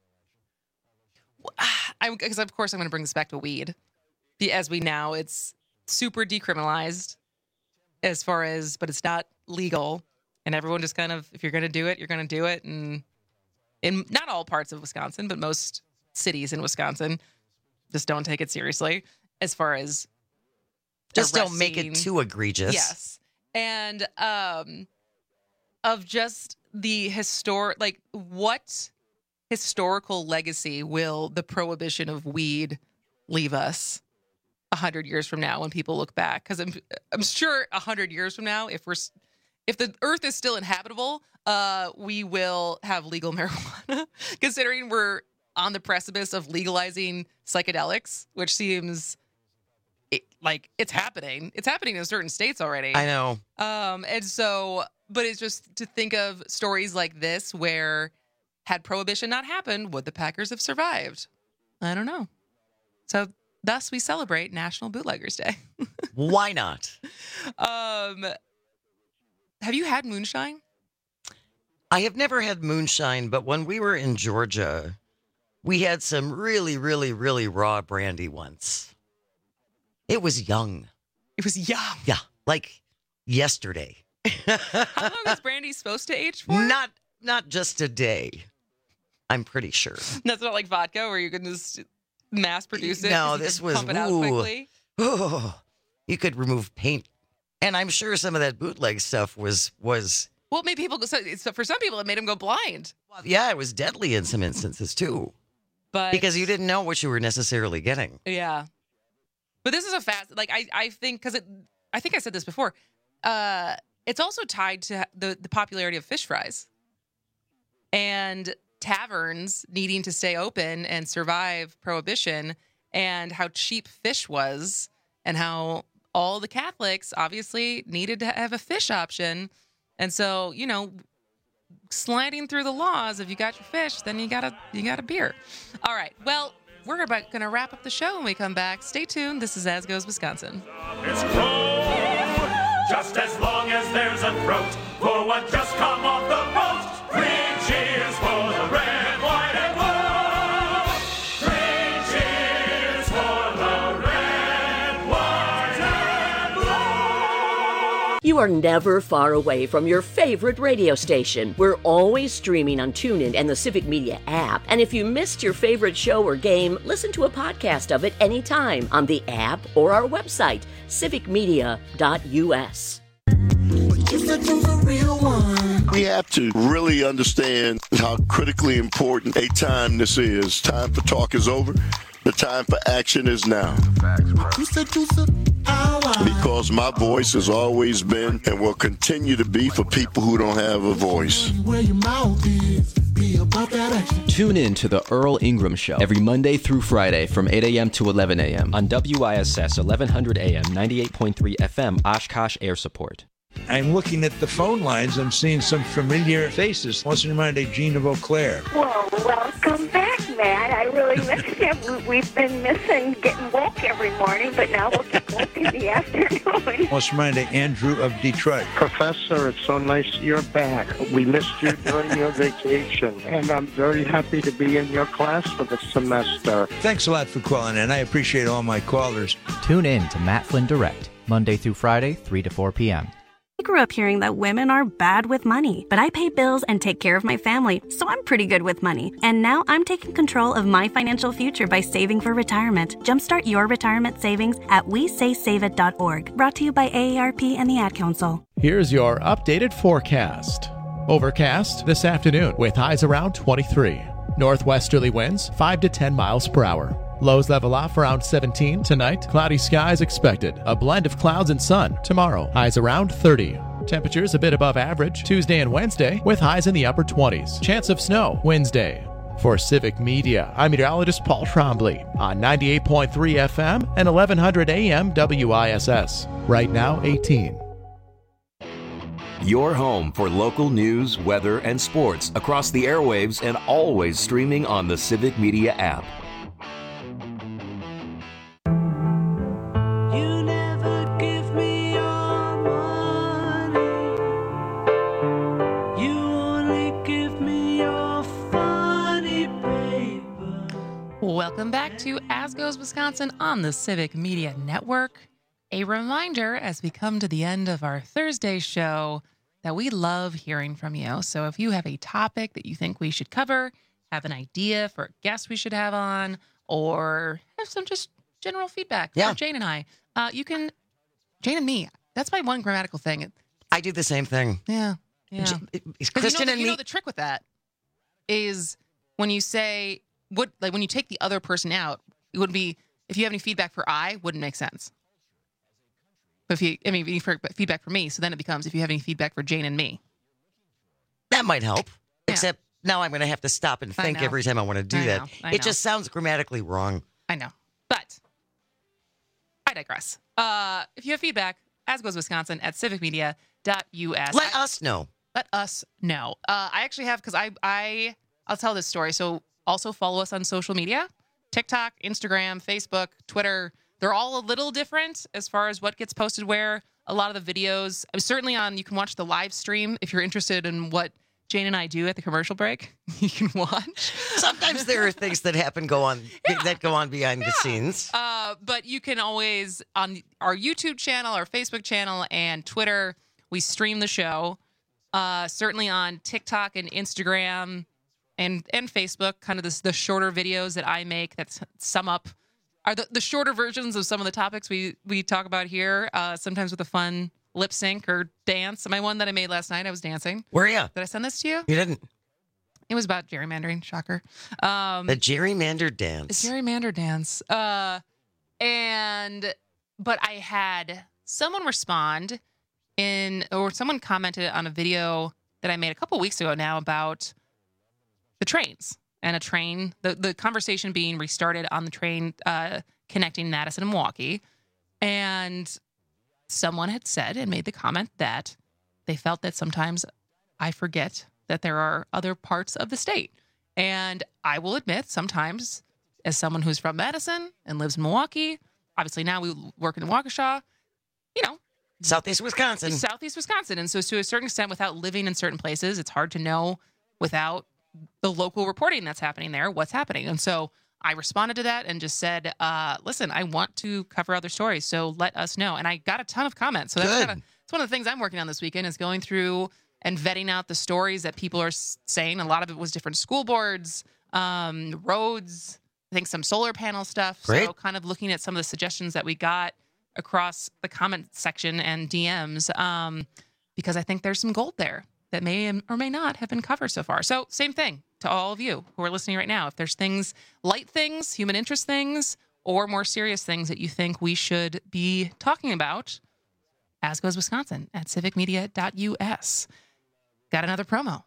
I because of course I'm going to bring this back to weed. As we now, it's super decriminalized as far as, but it's not legal. And everyone just kind of, if you're going to do it, you're going to do it. And in not all parts of Wisconsin, but most cities in Wisconsin just don't take it seriously as far as just arresting. Don't make it too egregious. Yes. And um, of just the historic, like what historical legacy will the prohibition of weed leave us a hundred years from now when people look back? Because I'm, I'm sure a hundred years from now, if we're, if the earth is still inhabitable, uh, we will have legal marijuana, considering we're on the precipice of legalizing psychedelics, which seems it, like it's happening. It's happening in certain states already. I know. Um, and so, but it's just to think of stories like this where had Prohibition not happened, would the Packers have survived? I don't know. So thus we celebrate National Bootleggers Day. Why not? Um, have you had moonshine? I have never had moonshine, but when we were in Georgia, we had some really, really, really raw brandy once. It was young. It was young. Yeah, like yesterday. How long is brandy supposed to age for? Not, not just a day. I'm pretty sure. That's not like vodka where you can just mass produce it. No, you this can was pump it out ooh, quickly. Ooh, you could remove paint, and I'm sure some of that bootleg stuff was was. Well, maybe people. So, so for some people, it made them go blind. Well, yeah, it was deadly in some instances too, but because you didn't know what you were necessarily getting. Yeah, but this is a fast. Like I, I think because it. I think I said this before. Uh, it's also tied to the the popularity of fish fries, and taverns needing to stay open and survive Prohibition, and how cheap fish was, and how all the Catholics obviously needed to have a fish option. And so, you know, sliding through the laws, if you got your fish, then you got a you got a beer. All right. Well, we're about going to wrap up the show when we come back. Stay tuned. This is As Goes Wisconsin. It's crow, just as long as there's a throat for what just come off the boat. Three cheers for the red, white, and blue. Three cheers for the red, white, and blue. You are never far away from your favorite radio station. We're always streaming on TuneIn and the Civic Media app. And if you missed your favorite show or game, listen to a podcast of it anytime on the app or our website, civic media dot u s. We have to really understand how critically important a time this is. Time for talk is over. The time for action is now. Because my voice has always been and will continue to be for people who don't have a voice. Tune in to the Earl Ingram Show every Monday through Friday from eight a.m. to eleven a.m. on W I S S eleven hundred A M ninety-eight point three F M Oshkosh Air Support. I'm looking at the phone lines. I'm seeing some familiar faces. What's in mind, Gene of Eau Claire? Well, welcome back, Matt. I really missed you. We've been missing getting woke every morning, but now we'll get woke in the afternoon. What's in mind, Andrew of Detroit? Professor, it's so nice you're back. We missed you during your vacation, and I'm very happy to be in your class for the semester. Thanks a lot for calling in. I appreciate all my callers. Tune in to Matt Flynn Direct, Monday through Friday, three to four p.m. grew up hearing that women are bad with money, but I pay bills and take care of my family, so I'm pretty good with money. And now I'm taking control of my financial future by saving for retirement. Jumpstart your retirement savings at we say save it dot org. Brought to you by A A R P and the Ad Council. Here's your updated forecast. Overcast this afternoon with highs around twenty-three. Northwesterly winds five to ten miles per hour. Lows level off around seventeen. Tonight, cloudy skies expected. A blend of clouds and sun. Tomorrow, highs around thirty. Temperatures a bit above average Tuesday and Wednesday with highs in the upper twenties. Chance of snow Wednesday. For Civic Media, I'm meteorologist Paul Trombley on ninety-eight point three F M and eleven hundred A M W I S S. Right now, eighteen. Your home for local news, weather, and sports across the airwaves and always streaming on the Civic Media app. Welcome back to As Goes Wisconsin on the Civic Media Network. A reminder as we come to the end of our Thursday show that we love hearing from you. So if you have a topic that you think we should cover, have an idea for a guest we should have on, or have some just general feedback yeah. for Jane and I, uh, you can, Jane and me, that's my one grammatical thing. I do the same thing. Yeah. Yeah. Kristen you know, and you me. know the trick with that is when you say, what, like when you take the other person out, it would be, if you have any feedback for I, wouldn't make sense. But if you, I mean, if you feedback for me, so then it becomes if you have any feedback for Jane and me. That might help. Yeah. Except now I'm going to have to stop and think every time I want to do I that. know. I It know. just sounds grammatically wrong. I know. But I digress. Uh, if you have feedback, as goes Wisconsin at civic media dot U S. Let I, us know. Let us know. Uh, I actually have, because I, I, I'll tell this story. So also follow us on social media, TikTok, Instagram, Facebook, Twitter. They're all a little different as far as what gets posted where. A lot of the videos, certainly on, you can watch the live stream if you're interested in what Jane and I do at the commercial break. You can watch. Sometimes there are things that happen go on Yeah. that go on behind Yeah. the scenes. Uh, but you can always, on our YouTube channel, our Facebook channel, and Twitter, we stream the show. Uh, certainly on TikTok and Instagram and and Facebook, kind of the, the shorter videos that I make that s- sum up are the, the shorter versions of some of the topics we, we talk about here, uh, sometimes with a fun lip sync or dance. My one that I made last night, I was dancing. Where are you? Did I send this to you? You didn't. It was about gerrymandering, shocker. Um, The gerrymander dance. the gerrymander dance. Uh, and, but I had someone respond in, or someone commented on a video that I made a couple weeks ago now about the trains and a train, the, the conversation being restarted on the train uh, connecting Madison and Milwaukee. And someone had said and made the comment that they felt that sometimes I forget that there are other parts of the state. And I will admit, sometimes, as someone who's from Madison and lives in Milwaukee, obviously now we work in Waukesha, you know, Southeast Wisconsin. Southeast Wisconsin. And so to a certain extent, without living in certain places, it's hard to know without the local reporting that's happening there, what's happening. And so I responded to that and just said, uh, listen, I want to cover other stories, so let us know. And I got a ton of comments. So that's Good. kind of, it's one of the things I'm working on this weekend is going through and vetting out the stories that people are s- saying. A lot of it was different school boards, um, roads, I think some solar panel stuff. So Great. kind of looking at some of the suggestions that we got across the comment section and D Ms, um, because I think there's some gold there that may or may not have been covered so far. So same thing to all of you who are listening right now. If there's things, light things, human interest things, or more serious things that you think we should be talking about, as goes Wisconsin at civic media dot U S. Got another promo.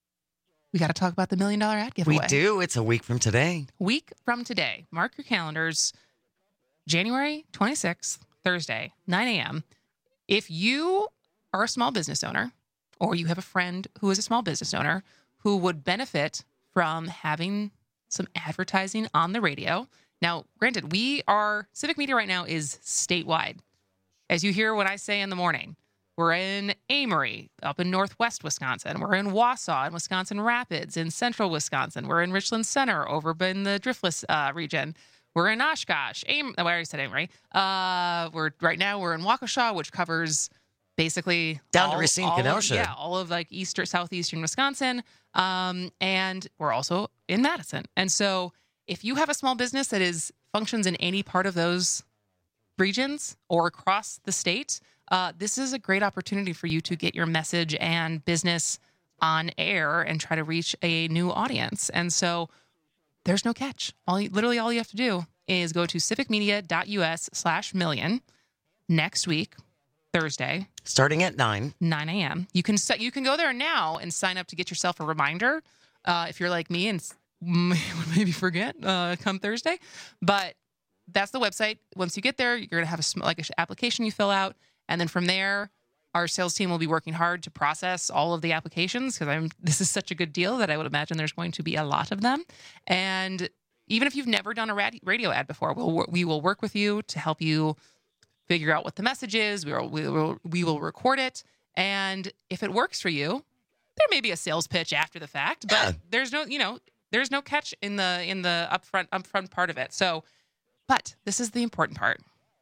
We got to talk about the million dollar ad giveaway. We do. It's a week from today. Week from today. Mark your calendars. January twenty-sixth, Thursday, nine a.m. If you are a small business owner or you have a friend who is a small business owner who would benefit from having some advertising on the radio. Now, granted, we are, Civic Media right now is statewide. As you hear when I say in the morning, we're in Amory, up in northwest Wisconsin. We're in Wausau, in Wisconsin Rapids, in central Wisconsin. We're in Richland Center, over in the Driftless uh, region. We're in Oshkosh. Am- oh, I already said Amory. Uh, we're right now we're in Waukesha, which covers basically down all, to Racine, all Kenosha. Of, yeah, all of like eastern, southeastern Wisconsin, um, and we're also in Madison. And so, if you have a small business that is functions in any part of those regions or across the state, uh, this is a great opportunity for you to get your message and business on air and try to reach a new audience. And so, there's no catch. All you, literally, all you have to do is go to civicmedia.us slash million next week. Thursday, starting at nine nine a.m. You can set, you can go there now and sign up to get yourself a reminder. Uh, if you're like me and maybe forget, uh, come Thursday. But that's the website. Once you get there, you're gonna have a like an application you fill out, and then from there, our sales team will be working hard to process all of the applications because I'm. This is such a good deal that I would imagine there's going to be a lot of them. And even if you've never done a rad- radio ad before, we'll we will work with you to help you figure out what the message is. We will, we will we will record it, and if it works for you, there may be a sales pitch after the fact, but yeah. there's no you know there's no catch in the in the upfront upfront part of it. So, but this is the important part.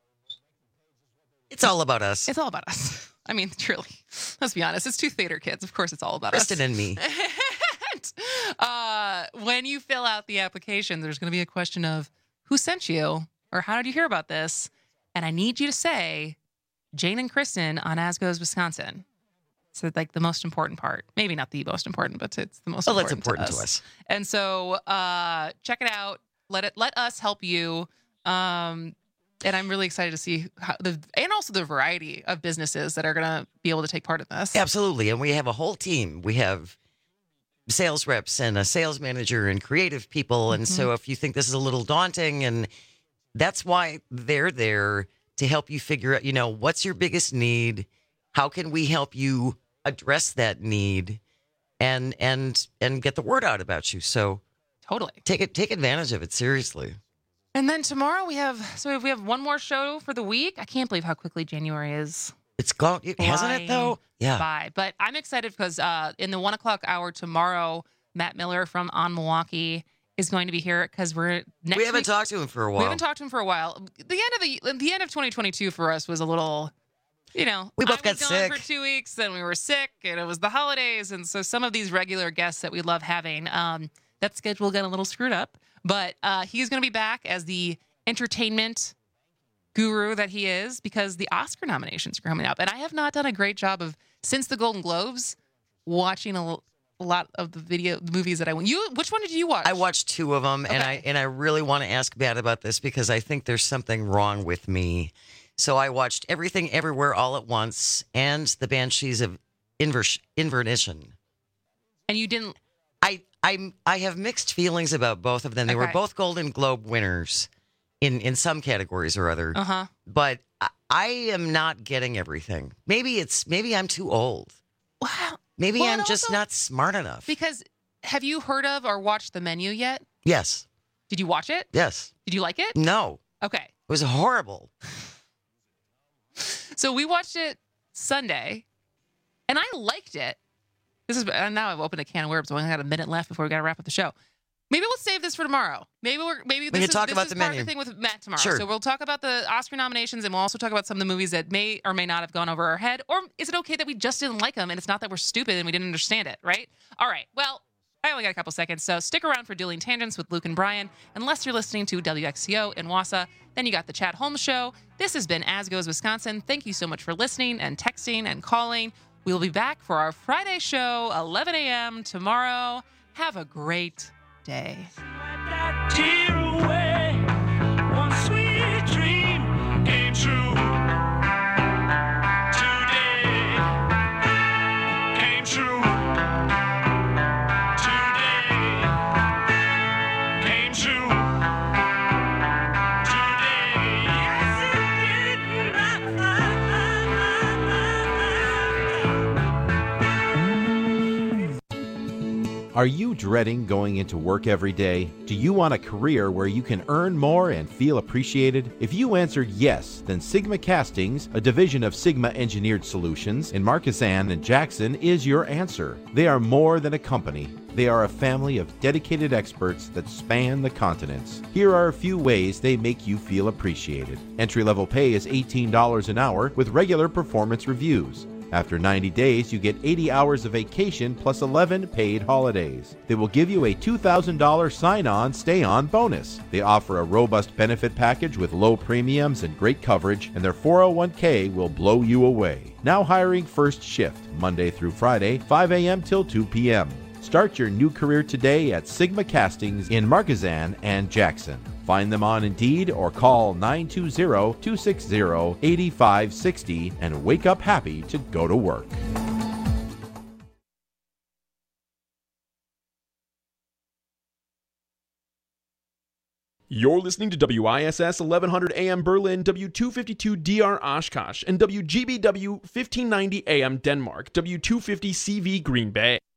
It's all about us. It's all about us. I mean, truly. Let's be honest. It's two theater kids. Of course, it's all about Kristen us. and me. and, uh, when you fill out the application, there's going to be a question of who sent you or how did you hear about this? And I need you to say Jane and Kristen on As Goes Wisconsin. So like the most important part. Maybe not the most important, but it's the most well, important, that's important to, to us. us. And so uh, check it out. Let it let us help you. Um, and I'm really excited to see how the and also the variety of businesses that are going to be able to take part in this. Absolutely. And we have a whole team. We have sales reps and a sales manager and creative people. And mm-hmm. so if you think this is a little daunting, and that's why they're there to help you figure out, you know, what's your biggest need? How can we help you address that need and and and get the word out about you? So totally take it take advantage of it, seriously. And then tomorrow we have so we have one more show for the week. I can't believe how quickly January is. It's gone, hasn't it though? Yeah. By. But I'm excited because uh, in the one o'clock hour tomorrow, Matt Miller from On Milwaukee is going to be here because we're next we haven't week, talked to him for a while. We haven't talked to him for a while. The end of the the end of twenty twenty-two for us was a little, you know, we both I got was gone sick for two weeks, then we were sick, and it was the holidays, and so some of these regular guests that we love having, um, that schedule got a little screwed up. But uh, he's going to be back as the entertainment guru that he is because the Oscar nominations are coming up, and I have not done a great job of since the Golden Globes watching a. A lot of the video the movies that I went. You, which one did you watch? I watched two of them, okay. and I and I really want to ask Matt about this because I think there's something wrong with me. So I watched Everything Everywhere All at Once and The Banshees of Inver- Inverness. And you didn't. I I I have mixed feelings about both of them. They okay. were both Golden Globe winners in in some categories or other. Uh huh. But I, I am not getting everything. Maybe it's maybe I'm too old. Wow. Maybe well, I'm just also, not smart enough. Because have you heard of or watched The Menu yet? Yes. Did you watch it? Yes. Did you like it? No. Okay. It was horrible. So we watched it Sunday, and I liked it. This is and now I've opened a can of worms. We only got a minute left before we got to wrap up the show. Maybe we'll save this for tomorrow. Maybe we're maybe we this can is, talk this about is the part menu. of the thing with Matt tomorrow. Sure. So we'll talk about the Oscar nominations, and we'll also talk about some of the movies that may or may not have gone over our head. Or is it okay that we just didn't like them, and it's not that we're stupid and we didn't understand it, right? All right. Well, I only got a couple seconds, so stick around for Dueling Tangents with Luke and Brian. Unless you're listening to W X C O in Wausau, then you got the Chad Holmes Show. This has been As Goes Wisconsin. Thank you so much for listening and texting and calling. We'll be back for our Friday show, eleven a.m. tomorrow. Have a great day. Tear away, one sweet dream came true. Today came true. Today came true. Today, yes it did. Are you dreading going into work every day? Do you want a career where you can earn more and feel appreciated? If you answered yes, then Sigma Castings, a division of Sigma Engineered Solutions in Markesan and Jackson, is your answer. They are more than a company. They are a family of dedicated experts that span the continents. Here are a few ways they make you feel appreciated. Entry-level pay is eighteen dollars an hour with regular performance reviews. After ninety days, you get eighty hours of vacation plus eleven paid holidays. They will give you a two thousand dollars sign-on, stay-on bonus. They offer a robust benefit package with low premiums and great coverage, and their four oh one k will blow you away. Now hiring first shift, Monday through Friday, five a.m. till two p.m. Start your new career today at Sigma Castings in Markesan and Jackson. Find them on Indeed or call nine two zero, two six zero, eight five six zero and wake up happy to go to work. You're listening to W I S S eleven hundred A M Berlin, W two fifty-two D R Oshkosh, and W G B W fifteen ninety A M Denmark, W two fifty C V Green Bay.